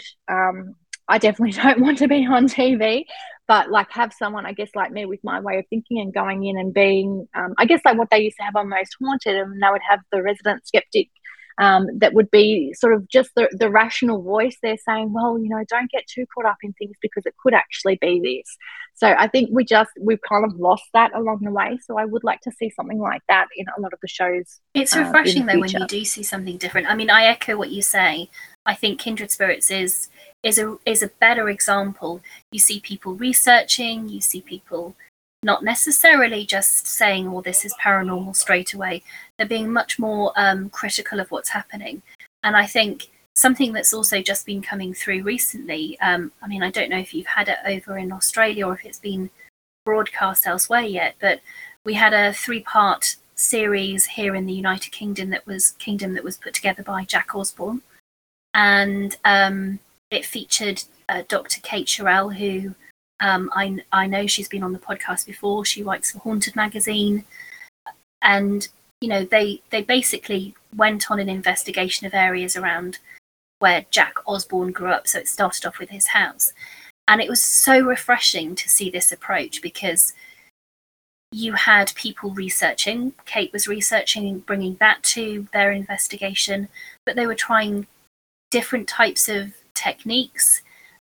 Speaker 2: I definitely don't want to be on TV, but like have someone, I guess, like me with my way of thinking and going in and being, I guess, like what they used to have on Most Haunted, and they would have the resident skeptic that would be sort of just the rational voice. They're saying, well, don't get too caught up in things because it could actually be this. So I think we've kind of lost that along the way. So I would like to see something like that in a lot of the shows.
Speaker 1: It's refreshing though when you do see something different. I mean, I echo what you say. I think Kindred Spirits is a better example. You see people researching, you see people not necessarily just saying, well, this is paranormal straight away. They're being much more critical of what's happening. And I think something that's also just been coming through recently, I mean, I don't know if you've had it over in Australia or if it's been broadcast elsewhere yet, but we had a 3-part series here in the United Kingdom that was put together by Jack Osborne. And it featured Dr. Kate Sherrill, who I know she's been on the podcast before. She writes for Haunted magazine, and they basically went on an investigation of areas around where Jack Osborne grew up. So it started off with his house. And it was so refreshing to see this approach, because you had people researching. Kate was researching and bringing that to their investigation, but they were trying different types of techniques,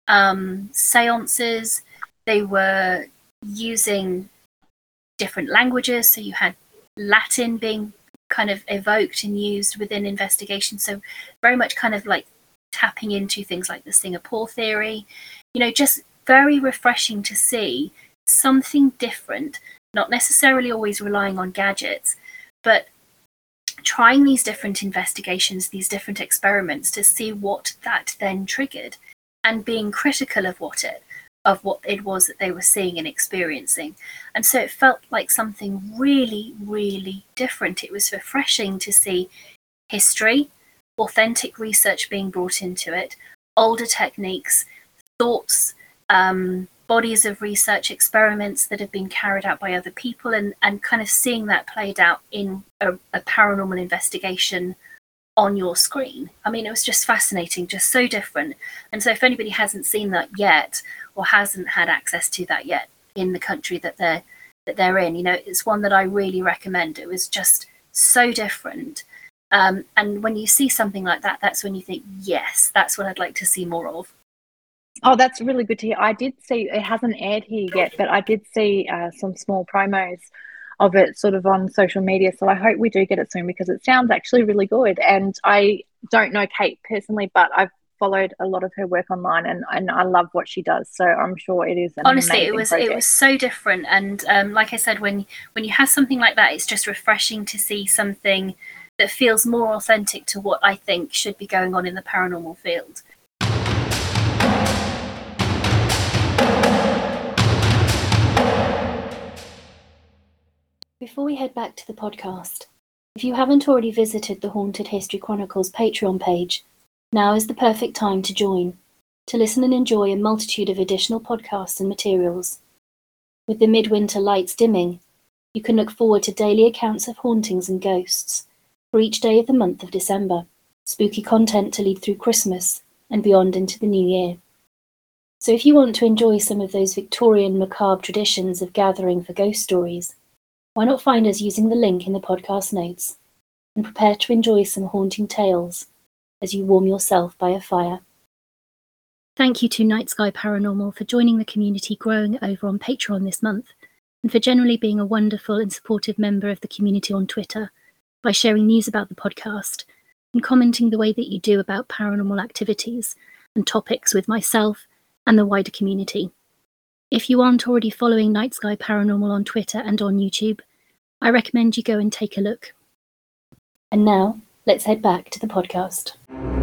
Speaker 1: seances. They were using different languages. So you had Latin being kind of evoked and used within investigation. So very much kind of like tapping into things like the Singapore theory, just very refreshing to see something different, not necessarily always relying on gadgets, but trying these different investigations, these different experiments to see what that then triggered, and being critical of what it was that they were seeing and experiencing. And so it felt like something really, really different. It was refreshing to see history, authentic research being brought into it, older techniques, thoughts, bodies of research, experiments that have been carried out by other people, and kind of seeing that played out in a paranormal investigation on your screen. I mean, it was just fascinating, just so different. And so if anybody hasn't seen that yet, or hasn't had access to that yet in the country that they're in, it's one that I really recommend. It was just so different. And when you see something like that, that's when you think, yes, that's what I'd like to see more of.
Speaker 2: Oh, that's really good to hear. I did see, it hasn't aired here yet, but I did see some small promos of it sort of on social media. So I hope we do get it soon, because it sounds actually really good. And I don't know Kate personally, but I've followed a lot of her work online, and I love what she does. So I'm sure it is an
Speaker 1: honestly,
Speaker 2: amazing
Speaker 1: it was so different. And like I said, when you have something like that, it's just refreshing to see something that feels more authentic to what I think should be going on in the paranormal field. Before we head back to the podcast, if you haven't already visited the Haunted History Chronicles Patreon page, now is the perfect time to join, to listen and enjoy a multitude of additional podcasts and materials. With the midwinter lights dimming, you can look forward to daily accounts of hauntings and ghosts for each day of the month of December, spooky content to lead through Christmas and beyond into the new year. So if you want to enjoy some of those Victorian macabre traditions of gathering for ghost stories, why not find us using the link in the podcast notes and prepare to enjoy some haunting tales as you warm yourself by a fire. Thank you to Night Sky Paranormal for joining the community growing over on Patreon this month, and for generally being a wonderful and supportive member of the community on Twitter by sharing news about the podcast and commenting the way that you do about paranormal activities and topics with myself and the wider community. If you aren't already following Night Sky Paranormal on Twitter and on YouTube, I recommend you go and take a look. And now, let's head back to the podcast.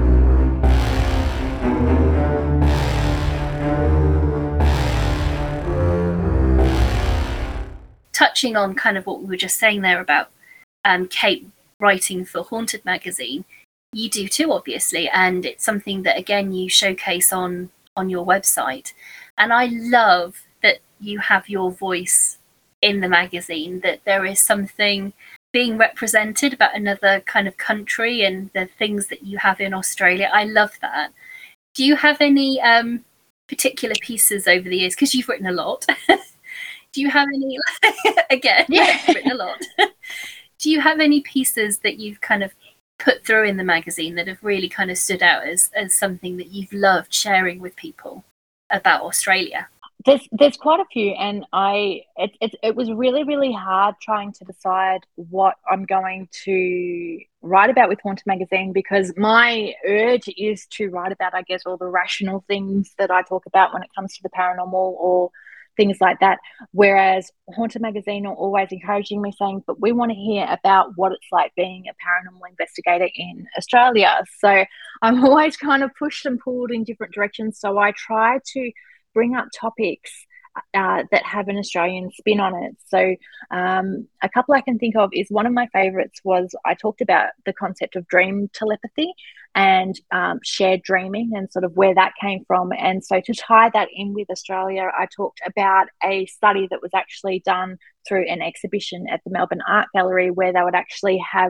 Speaker 1: Touching on kind of what we were just saying there about Kate writing for Haunted magazine, you do too, obviously, and it's something that, again, you showcase on your website. And I love that you have your voice in the magazine, that there is something being represented about another kind of country and the things that you have in Australia. I love that. Do you have any particular pieces over the years? Because you've written a lot. Do you have any, again, you've written a lot. Do you have any pieces that you've kind of put through in the magazine that have really kind of stood out as something that you've loved sharing with people about Australia?
Speaker 2: There's quite a few, and it was really, really hard trying to decide what I'm going to write about with Haunted magazine, because my urge is to write about, I guess, all the rational things that I talk about when it comes to the paranormal or things like that. Whereas Haunted magazine are always encouraging me, saying, but we want to hear about what it's like being a paranormal investigator in Australia. So I'm always kind of pushed and pulled in different directions. So I try to bring up topics that have an Australian spin on it. So a couple I can think of is, one of my favorites was, I talked about the concept of dream telepathy and shared dreaming and sort of where that came from. And so to tie that in with Australia, I talked about a study that was actually done through an exhibition at the Melbourne Art Gallery, where they would actually have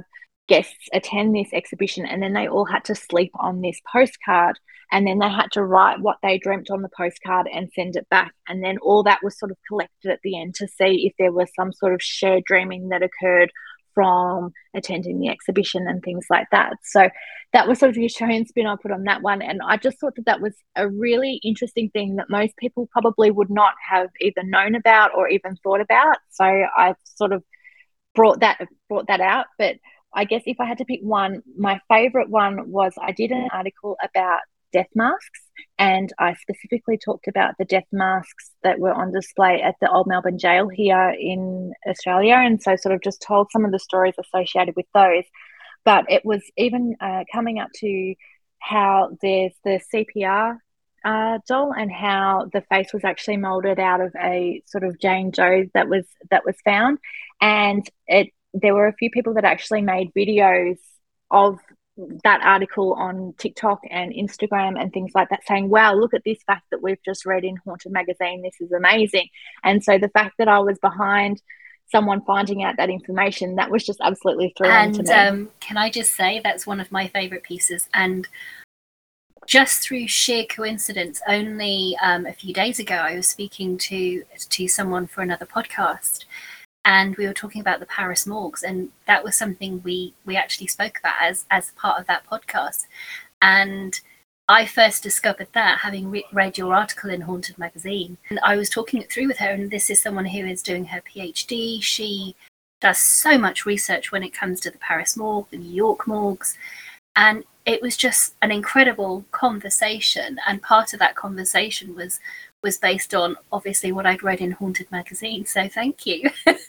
Speaker 2: guests attend this exhibition, and then they all had to sleep on this postcard, and then they had to write what they dreamt on the postcard and send it back. And then all that was sort of collected at the end to see if there was some sort of shared dreaming that occurred from attending the exhibition and things like that. So that was sort of the Australian spin I put on that one. And I just thought that that was a really interesting thing that most people probably would not have either known about or even thought about. So I sort of brought that out. But I guess if I had to pick one, my favorite one was I did an article about death masks, and I specifically talked about the death masks that were on display at the Old Melbourne Jail here in Australia, and so sort of just told some of the stories associated with those. But it was even coming up to how there's the CPR doll, and how the face was actually molded out of a sort of Jane Doe that was found, and there were a few people that actually made videos of that article on TikTok and Instagram and things like that, saying, wow, look at this fact that we've just read in Haunted Magazine. This is amazing. And so the fact that I was behind someone finding out that information, that was just absolutely thrilling to me.
Speaker 1: And can I just say, that's one of my favorite pieces. And just through sheer coincidence, only a few days ago, I was speaking to someone for another podcast, and we were talking about the Paris morgues, and that was something we actually spoke about as part of that podcast. And I first discovered that having read your article in Haunted Magazine, and I was talking it through with her. And this is someone who is doing her PhD. She does so much research when it comes to the Paris morgue, the New York morgues, and it was just an incredible conversation. And part of that conversation was based on obviously what I'd read in Haunted Magazine. So thank you.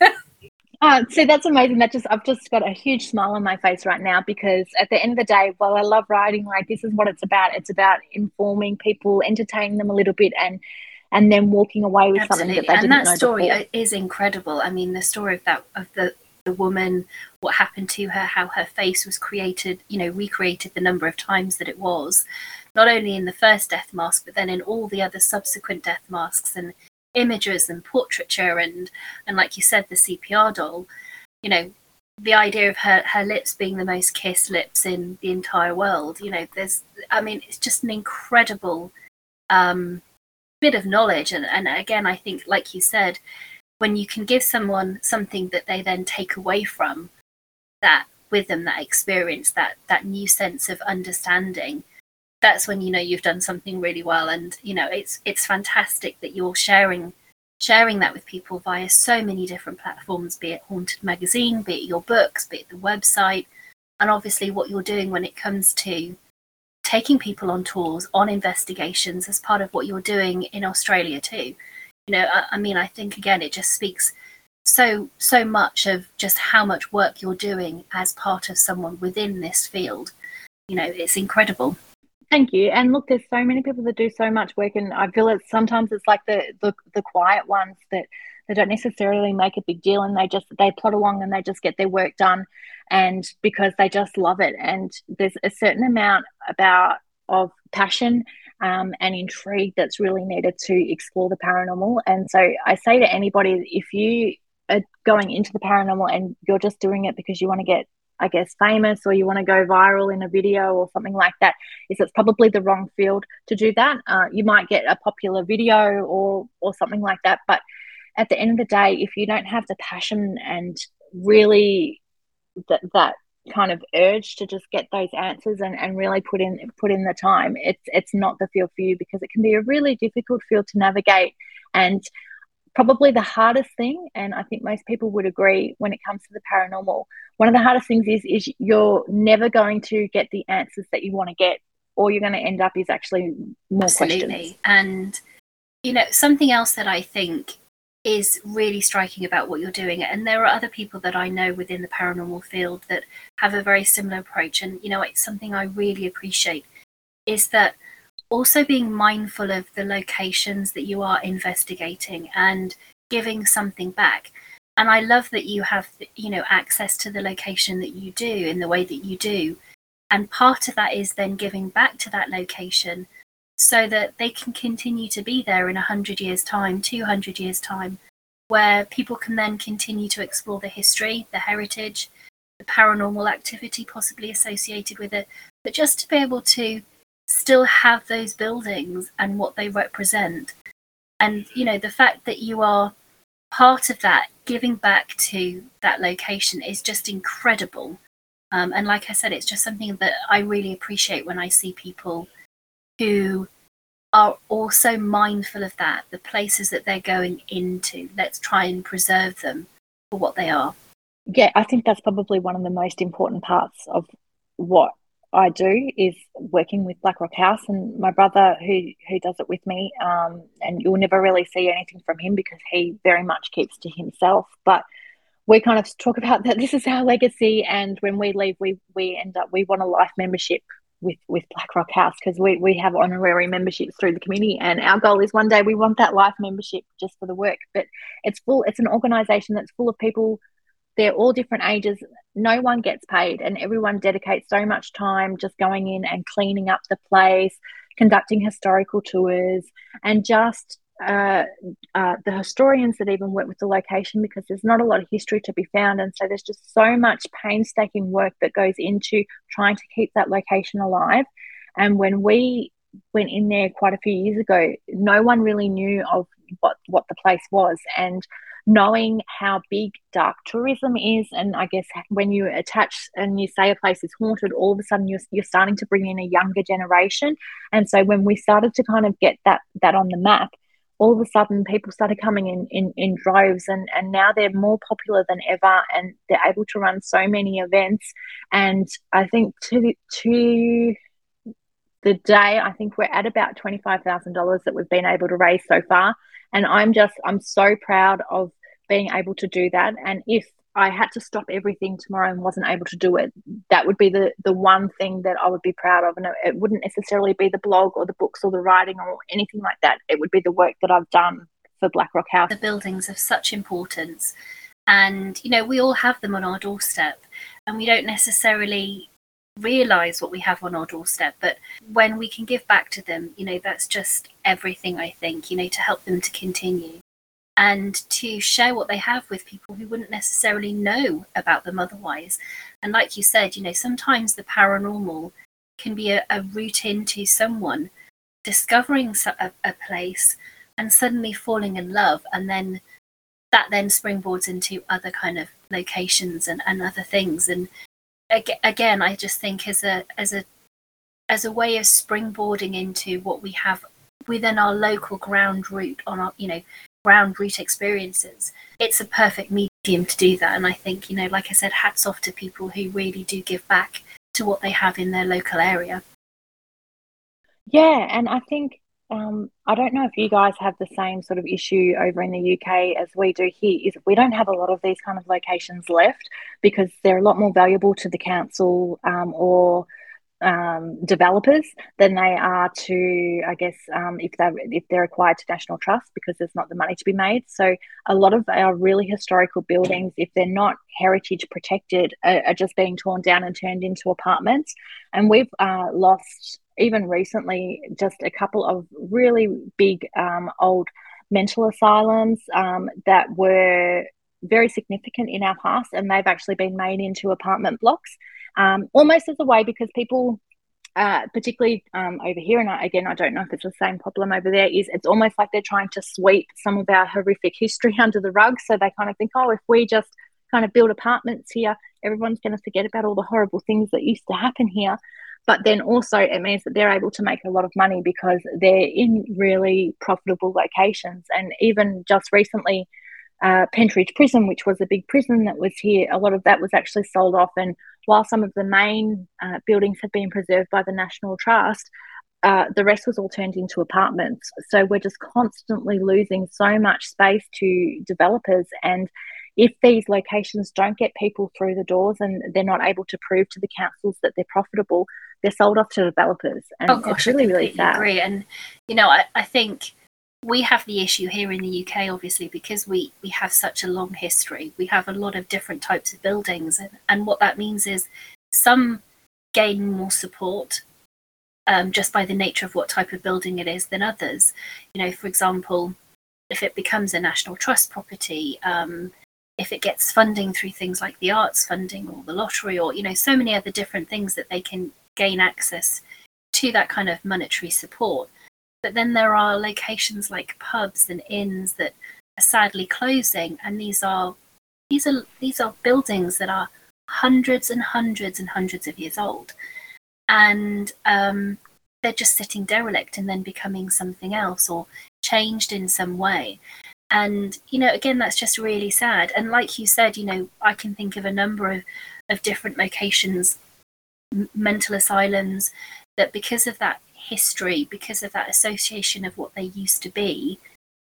Speaker 2: So that's amazing. I've just got a huge smile on my face right now, because at the end of the day, while I love writing, like, this is what it's about. It's about informing people, entertaining them a little bit, and then walking away with something that they didn't know before.
Speaker 1: And that story is incredible. I mean, the story of the woman, what happened to her, how her face was created, recreated the number of times that it was, not only in the first death mask, but then in all the other subsequent death masks and images and portraiture, and like you said, the CPR doll. The idea of her lips being the most kissed lips in the entire world. It's just an incredible bit of knowledge. And again, I think, like you said, when you can give someone something that they then take away from that with them, that experience, that new sense of understanding, that's when you've done something really well. And it's fantastic that you're sharing that with people via so many different platforms, be it Haunted Magazine, be it your books, be it the website, and obviously what you're doing when it comes to taking people on tours, on investigations, as part of what you're doing in Australia too. I think, again, it just speaks so much of just how much work you're doing as part of someone within this field. It's incredible.
Speaker 2: Thank you. And look, there's so many people that do so much work, and I feel sometimes it's like the quiet ones that they don't necessarily make a big deal, and they plod along and they just get their work done, and because they just love it. And there's a certain amount of passion and intrigue that's really needed to explore the paranormal. And so I say to anybody, if you are going into the paranormal and you're just doing it because you want to get, I guess, famous, or you want to go viral in a video or something like that, it's probably the wrong field to do that. You might get a popular video or something like that, but at the end of the day, if you don't have the passion and really that kind of urge to just get those answers and really put in the time, it's not the field for you, because it can be a really difficult field to navigate. And probably the hardest thing, and I think most people would agree when it comes to the paranormal, one of the hardest things is you're never going to get the answers that you want to get. All you're going to end up is actually more questions.
Speaker 1: And something else that I think is really striking about what you're doing, and there are other people that I know within the paranormal field that have a very similar approach, and it's something I really appreciate, is that also being mindful of the locations that you are investigating and giving something back. And I love that you have access to the location that you do in the way that you do, and part of that is then giving back to that location so that they can continue to be there in 100 years time, 200 years time, where people can then continue to explore the history, the heritage, the paranormal activity possibly associated with it, but just to be able to still have those buildings and what they represent. And, you know, the fact that you are part of that, giving back to that location is just incredible. And like I said, it's just something that I really appreciate when I see people who are also mindful of that, the places that they're going into. Let's try and preserve them for what they are.
Speaker 2: Yeah, I think that's probably one of the most important parts of what I do is working with Blackrock House, and my brother who does it with me. And you'll never really see anything from him because he very much keeps to himself. But we kind of talk about that this is our legacy, and when we leave, we want a life membership with Blackrock House, because we have honorary memberships through the community, and our goal is one day we want that life membership just for the work. But it's an organization that's full of people. They're all different ages. No one gets paid, and everyone dedicates so much time just going in and cleaning up the place, conducting historical tours, and just the historians that even work with the location, because there's not a lot of history to be found. And so there's just so much painstaking work that goes into trying to keep that location alive. And when we went in there quite a few years ago, no one really knew of what the place was. And knowing how big dark tourism is, and I guess when you attach and you say a place is haunted, all of a sudden you're starting to bring in a younger generation. And so when we started to kind of get that on the map, all of a sudden people started coming in droves, and now they're more popular than ever, and they're able to run so many events. And I think to the day, I think we're at about $25,000 that we've been able to raise so far. And I'm so proud of being able to do that. And if I had to stop everything tomorrow and wasn't able to do it, that would be the one thing that I would be proud of. And it wouldn't necessarily be the blog or the books or the writing or anything like that. It would be the work that I've done for Blackrock House.
Speaker 1: The buildings of such importance. And, you know, we all have them on our doorstep, and we don't necessarily realize what we have on our doorstep, but when we can give back to them, you know, that's just everything, I think, you know, to help them to continue and to share what they have with people who wouldn't necessarily know about them otherwise. And like you said, you know, sometimes the paranormal can be a route into someone discovering a place and suddenly falling in love, and then that then springboards into other kind of locations and other things. And again, I just think as a way of springboarding into what we have within our local ground route, on our, you know, ground route experiences, it's a perfect medium to do that. And I think, you know, like I said, hats off to people who really do give back to what they have in their local area.
Speaker 2: Yeah, and I think I don't know if you guys have the same sort of issue over in the UK as we do here, is we don't have a lot of these kind of locations left because they're a lot more valuable to the council or developers than they are to, I guess, if they're acquired to National Trust, because there's not the money to be made. So a lot of our really historical buildings, if they're not heritage protected, are just being torn down and turned into apartments. And we've lost, even recently, just a couple of really big old mental asylums that were very significant in our past, and they've actually been made into apartment blocks, almost as a way, because people, particularly over here, and I don't know if it's the same problem over there, is it's almost like they're trying to sweep some of our horrific history under the rug. So they kind of think, oh, if we just kind of build apartments here, everyone's going to forget about all the horrible things that used to happen here. But then also it means that they're able to make a lot of money because they're in really profitable locations. And even just recently, Pentridge Prison, which was a big prison that was here, a lot of that was actually sold off. And while some of the main buildings have been preserved by the National Trust, the rest was all turned into apartments. So we're just constantly losing so much space to developers. And if these locations don't get people through the doors and they're not able to prove to the councils that they're profitable, they're sold off to developers. And
Speaker 1: oh gosh, it's really sad. Agree. And, you know, I think we have the issue here in the UK, obviously, because we have such a long history. We have a lot of different types of buildings. And what that means is some gain more support just by the nature of what type of building it is than others. You know, for example, if it becomes a National Trust property, if it gets funding through things like the arts funding or the lottery, or so many other different things that they can gain access to that kind of monetary support. But then there are locations like pubs and inns that are sadly closing, and these are buildings that are hundreds and hundreds and hundreds of years old, and they're just sitting derelict and then becoming something else or changed in some way. And again, that's just really sad. And like you said, I can think of a number of different locations, mental asylums, that because of that history, because of that association of what they used to be,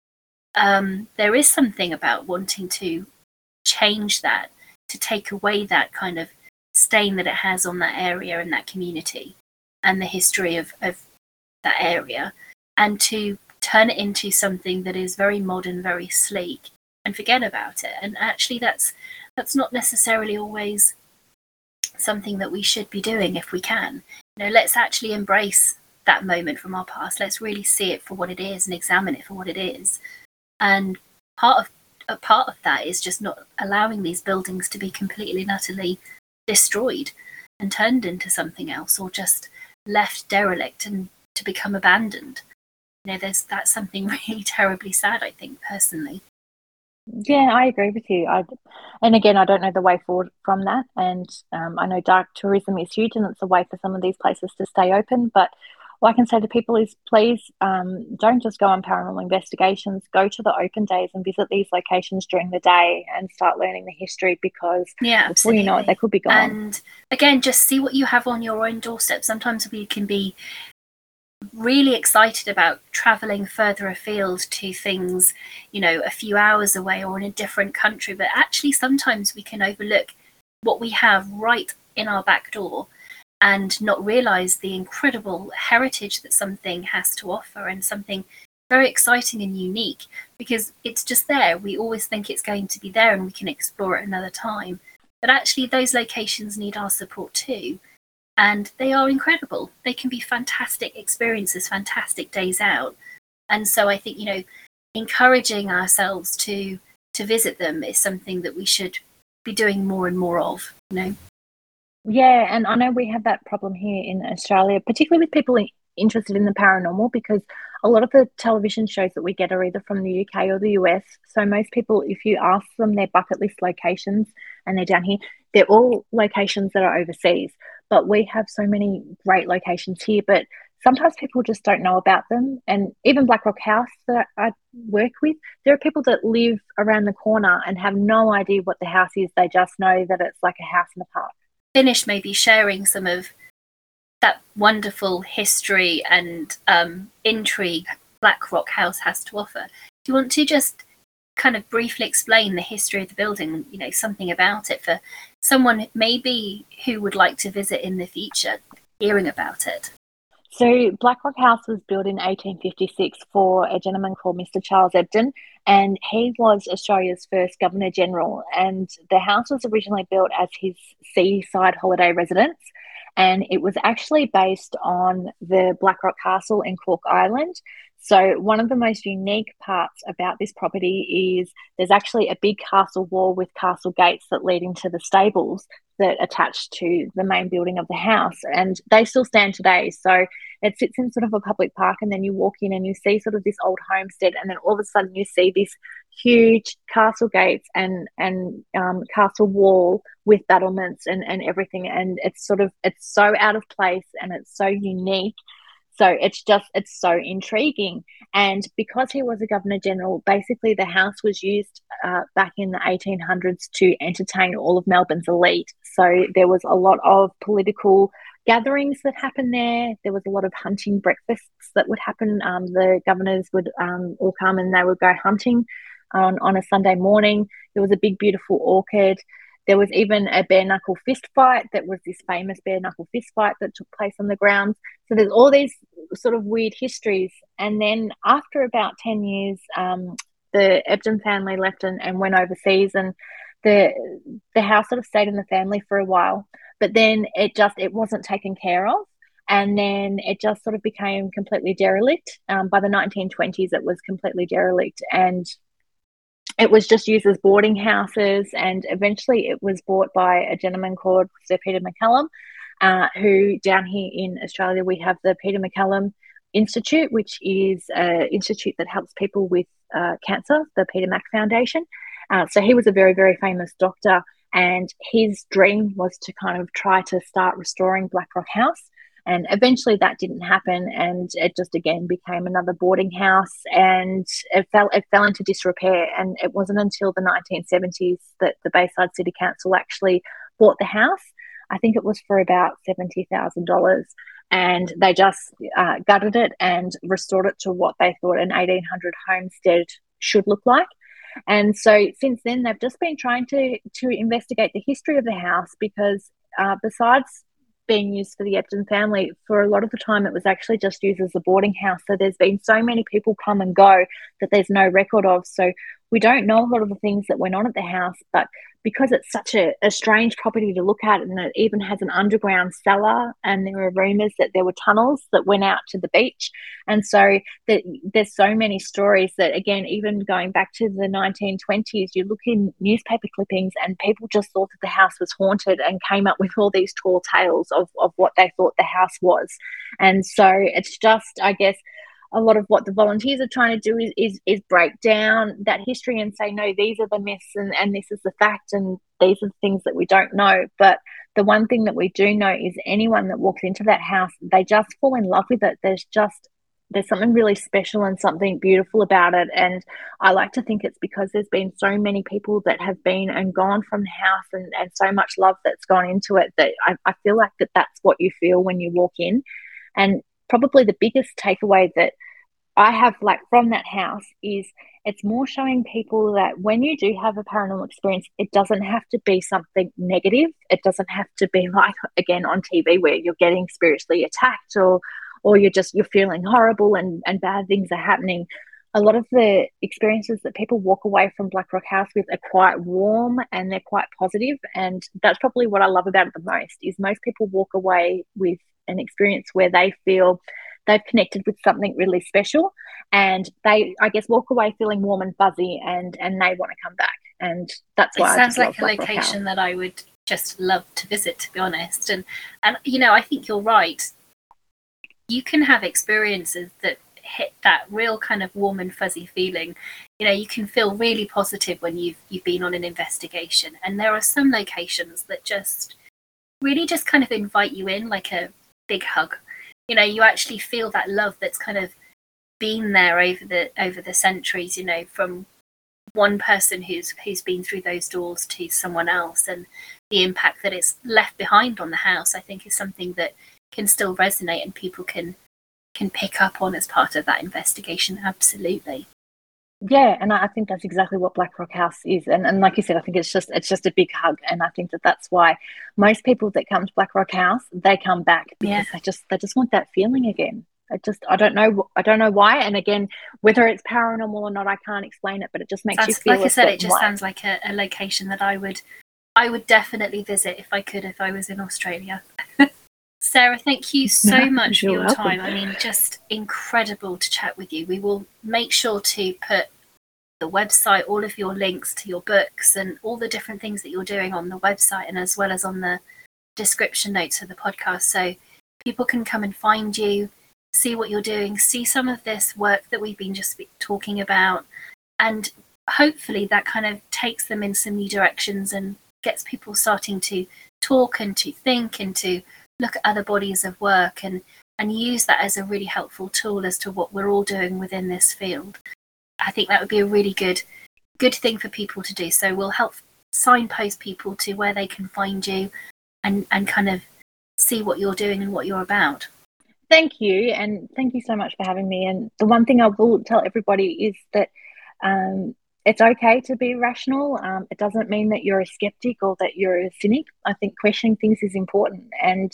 Speaker 1: there is something about wanting to change that, to take away that kind of stain that it has on that area and that community and the history of that area, and to turn it into something that is very modern, very sleek, and forget about it. And actually that's not necessarily always something that we should be doing if we can. Let's actually embrace that moment from our past. Let's really see it for what it is and examine it for what it is. And part of that is just not allowing these buildings to be completely and utterly destroyed and turned into something else, or just left derelict and to become abandoned. That's something really terribly sad, I think, personally.
Speaker 2: Yeah, I agree with you. And again, I don't know the way forward from that. And I know dark tourism is huge, and it's a way for some of these places to stay open. But what I can say to people is, please don't just go on paranormal investigations. Go to the open days and visit these locations during the day and start learning the history, because before you know it, they could be gone.
Speaker 1: And again, just see what you have on your own doorstep. Sometimes we can be really excited about traveling further afield to things, a few hours away or in a different country, but actually sometimes we can overlook what we have right in our back door and not realize the incredible heritage that something has to offer, and something very exciting and unique, because it's just there. We always think it's going to be there and we can explore it another time, but actually those locations need our support too. And they are incredible. They can be fantastic experiences, fantastic days out. And so I think, encouraging ourselves to visit them is something that we should be doing more and more of,
Speaker 2: Yeah, and I know we have that problem here in Australia, particularly with people interested in the paranormal, because a lot of the television shows that we get are either from the UK or the US. So most people, if you ask them their bucket list locations and they're down here, they're all locations that are overseas. But we have so many great locations here, but sometimes people just don't know about them. And even Blackrock House that I work with, there are people that live around the corner and have no idea what the house is. They just know that it's like a house in a park.
Speaker 1: Finish maybe sharing some of that wonderful history and intrigue Blackrock House has to offer. Do you want to just kind of briefly explain the history of the building, something about it for someone maybe who would like to visit in the future, hearing about it?
Speaker 2: So Blackrock House was built in 1856 for a gentleman called Mr. Charles Ebden, and he was Australia's first Governor General. And the house was originally built as his seaside holiday residence, and it was actually based on the Blackrock Castle in Cork Island. So one of the most unique parts about this property is there's actually a big castle wall with castle gates that lead into the stables that attach to the main building of the house, and they still stand today. So it sits in sort of a public park, and then you walk in and you see sort of this old homestead, and then all of a sudden you see this huge castle gates and castle wall with battlements and everything, and it's so out of place and it's so unique. So it's so intriguing. And because he was a Governor General, basically the house was used back in the 1800s to entertain all of Melbourne's elite. So there was a lot of political gatherings that happened there. There was a lot of hunting breakfasts that would happen. The governors would all come and they would go hunting on a Sunday morning. There was a big, beautiful orchard. There was even a bare knuckle fist fight that was this famous bare knuckle fist fight that took place on the grounds. So there's all these sort of weird histories. And then after about 10 years, the Ebden family left and went overseas, and the house sort of stayed in the family for a while. But then it wasn't taken care of. And then it just sort of became completely derelict. By the 1920s, it was completely derelict. And it was just used as boarding houses, and eventually it was bought by a gentleman called Sir Peter MacCallum, who down here in Australia we have the Peter MacCallum Institute, which is an institute that helps people with cancer, the Peter Mac Foundation. So he was a very, very famous doctor, and his dream was to kind of try to start restoring Blackrock House. And eventually that didn't happen, and it just again became another boarding house, and it fell into disrepair. And it wasn't until the 1970s that the Bayside City Council actually bought the house. I think it was for about $70,000, and they just gutted it and restored it to what they thought an 1800 homestead should look like. And so since then, they've just been trying to investigate the history of the house, because besides being used for the Epton family, for a lot of the time it was actually just used as a boarding house. So there's been so many people come and go that there's no record of. So we don't know a lot of the things that went on at the house, but because it's such a strange property to look at, and it even has an underground cellar, and there are rumours that there were tunnels that went out to the beach. And so there's so many stories that, again, even going back to the 1920s, you look in newspaper clippings and people just thought that the house was haunted and came up with all these tall tales of what they thought the house was. And so it's just, I guess, a lot of what the volunteers are trying to do is break down that history and say, no, these are the myths and this is the fact, and these are the things that we don't know. But the one thing that we do know is anyone that walks into that house, they just fall in love with it. There's something really special and something beautiful about it. And I like to think it's because there's been so many people that have been and gone from the house, and so much love that's gone into it, that I feel like that's what you feel when you walk in. And probably the biggest takeaway that I have from that house is it's more showing people that when you do have a paranormal experience, it doesn't have to be something negative. It doesn't have to be like, again, on TV where you're getting spiritually attacked or you're feeling horrible and bad things are happening. A lot of the experiences that people walk away from Blackrock House with are quite warm and they're quite positive. And that's probably what I love about it the most, is most people walk away with an experience where they feel they've connected with something really special, and they, I guess, walk away feeling warm and fuzzy, and they want to come back. And that's why
Speaker 1: it sounds like a location that I would just love to visit, to be honest. And I think you're right. You can have experiences that hit that real kind of warm and fuzzy feeling. You can feel really positive when you've been on an investigation, and there are some locations that just really just kind of invite you in like a big hug. You actually feel that love that's kind of been there over the centuries, from one person who's been through those doors to someone else, and the impact that it's left behind on the house, I think, is something that can still resonate and people can pick up on as part of that investigation. Absolutely.
Speaker 2: Yeah, and I think that's exactly what Blackrock House is. And like you said, I think it's just a big hug. And I think that's why most people that come to Blackrock House, they come back because they just want that feeling again. I don't know why. And again, whether it's paranormal or not, I can't explain it, but it just makes you feel
Speaker 1: like I said, it just sounds like a location that I would definitely visit if I was in Australia. Sarah, thank you so much for your time. I mean, just incredible to chat with you. We will make sure to put the website, all of your links to your books and all the different things that you're doing on the website, and as well as on the description notes of the podcast, so people can come and find you, see what you're doing, see some of this work that we've been just talking about, and hopefully that kind of takes them in some new directions and gets people starting to talk and to think and to look at other bodies of work and use that as a really helpful tool as to what we're all doing within this field. I think that would be a really good thing for people to do. So we'll help signpost people to where they can find you and kind of see what you're doing and what you're about.
Speaker 2: Thank you. And thank you so much for having me. And the one thing I will tell everybody is that it's okay to be rational. It doesn't mean that you're a skeptic or that you're a cynic. I think questioning things is important, and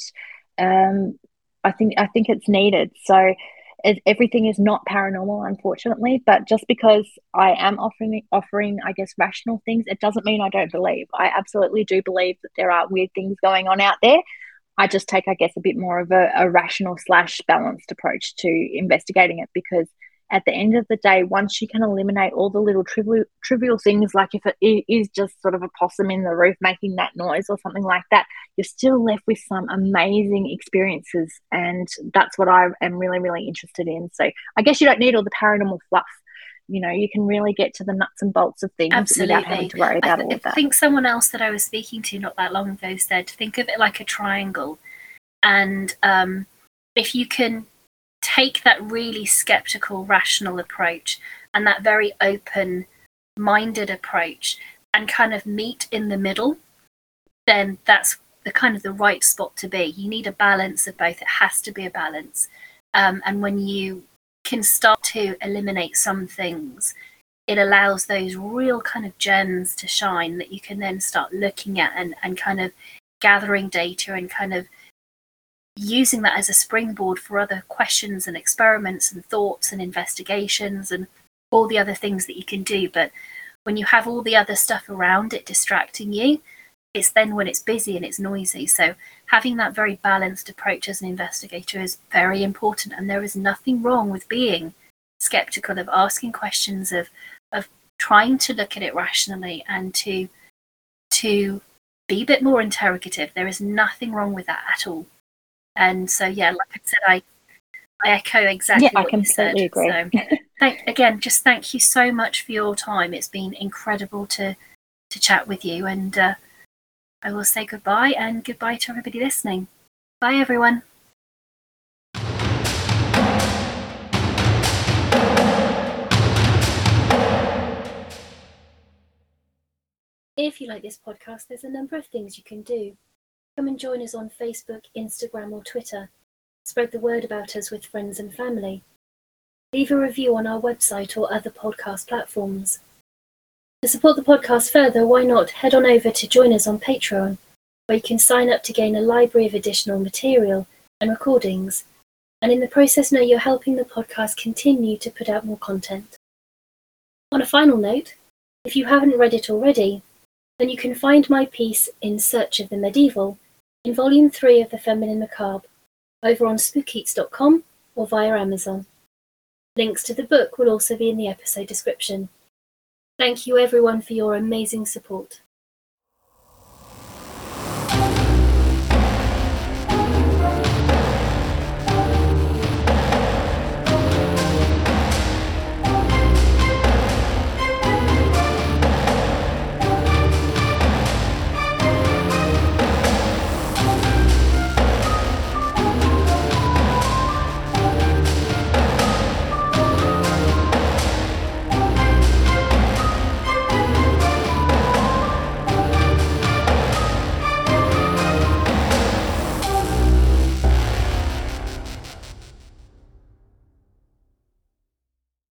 Speaker 2: I think it's needed. So everything is not paranormal, unfortunately. But just because I am offering, I guess, rational things, it doesn't mean I don't believe. I absolutely do believe that there are weird things going on out there. I just take, I guess, a bit more of a rational / balanced approach to investigating it, because at the end of the day, once you can eliminate all the little trivial things, like if it is just sort of a possum in the roof making that noise or something like that, you're still left with some amazing experiences. And that's what I am really, really interested in. So I guess you don't need all the paranormal fluff. You know, you can really get to the nuts and bolts of things without having to worry about all of that.
Speaker 1: I think someone else that I was speaking to not that long ago said, think of it like a triangle. And if you can take that really skeptical, rational approach and that very open-minded approach and kind of meet in the middle, then that's the kind of the right spot to be. You need a balance of both. It has to be a balance. And when you can start to eliminate some things, it allows those real kind of gems to shine that you can then start looking at and kind of gathering data and kind of using that as a springboard for other questions and experiments and thoughts and investigations and all the other things that you can do. But when you have all the other stuff around it distracting you, it's then when it's busy and it's noisy. So having that very balanced approach as an investigator is very important. And there is nothing wrong with being skeptical, of asking questions, of trying to look at it rationally and to be a bit more interrogative. There is nothing wrong with that at all. And so, yeah, like I said, I echo exactly what you said.
Speaker 2: I completely
Speaker 1: agree. So, thank you so much for your time. It's been incredible to chat with you. And I will say goodbye, and goodbye to everybody listening. Bye, everyone. If you like this podcast, there's a number of things you can do. Come and join us on Facebook, Instagram, or Twitter. Spread the word about us with friends and family. Leave a review on our website or other podcast platforms. To support the podcast further, why not head on over to join us on Patreon, where you can sign up to gain a library of additional material and recordings, and in the process know you're helping the podcast continue to put out more content. On a final note, if you haven't read it already, then you can find my piece In Search of the Medieval in Volume 3 of The Feminine Macabre over on spookeats.com or via Amazon. Links to the book will also be in the episode description. Thank you everyone for your amazing support.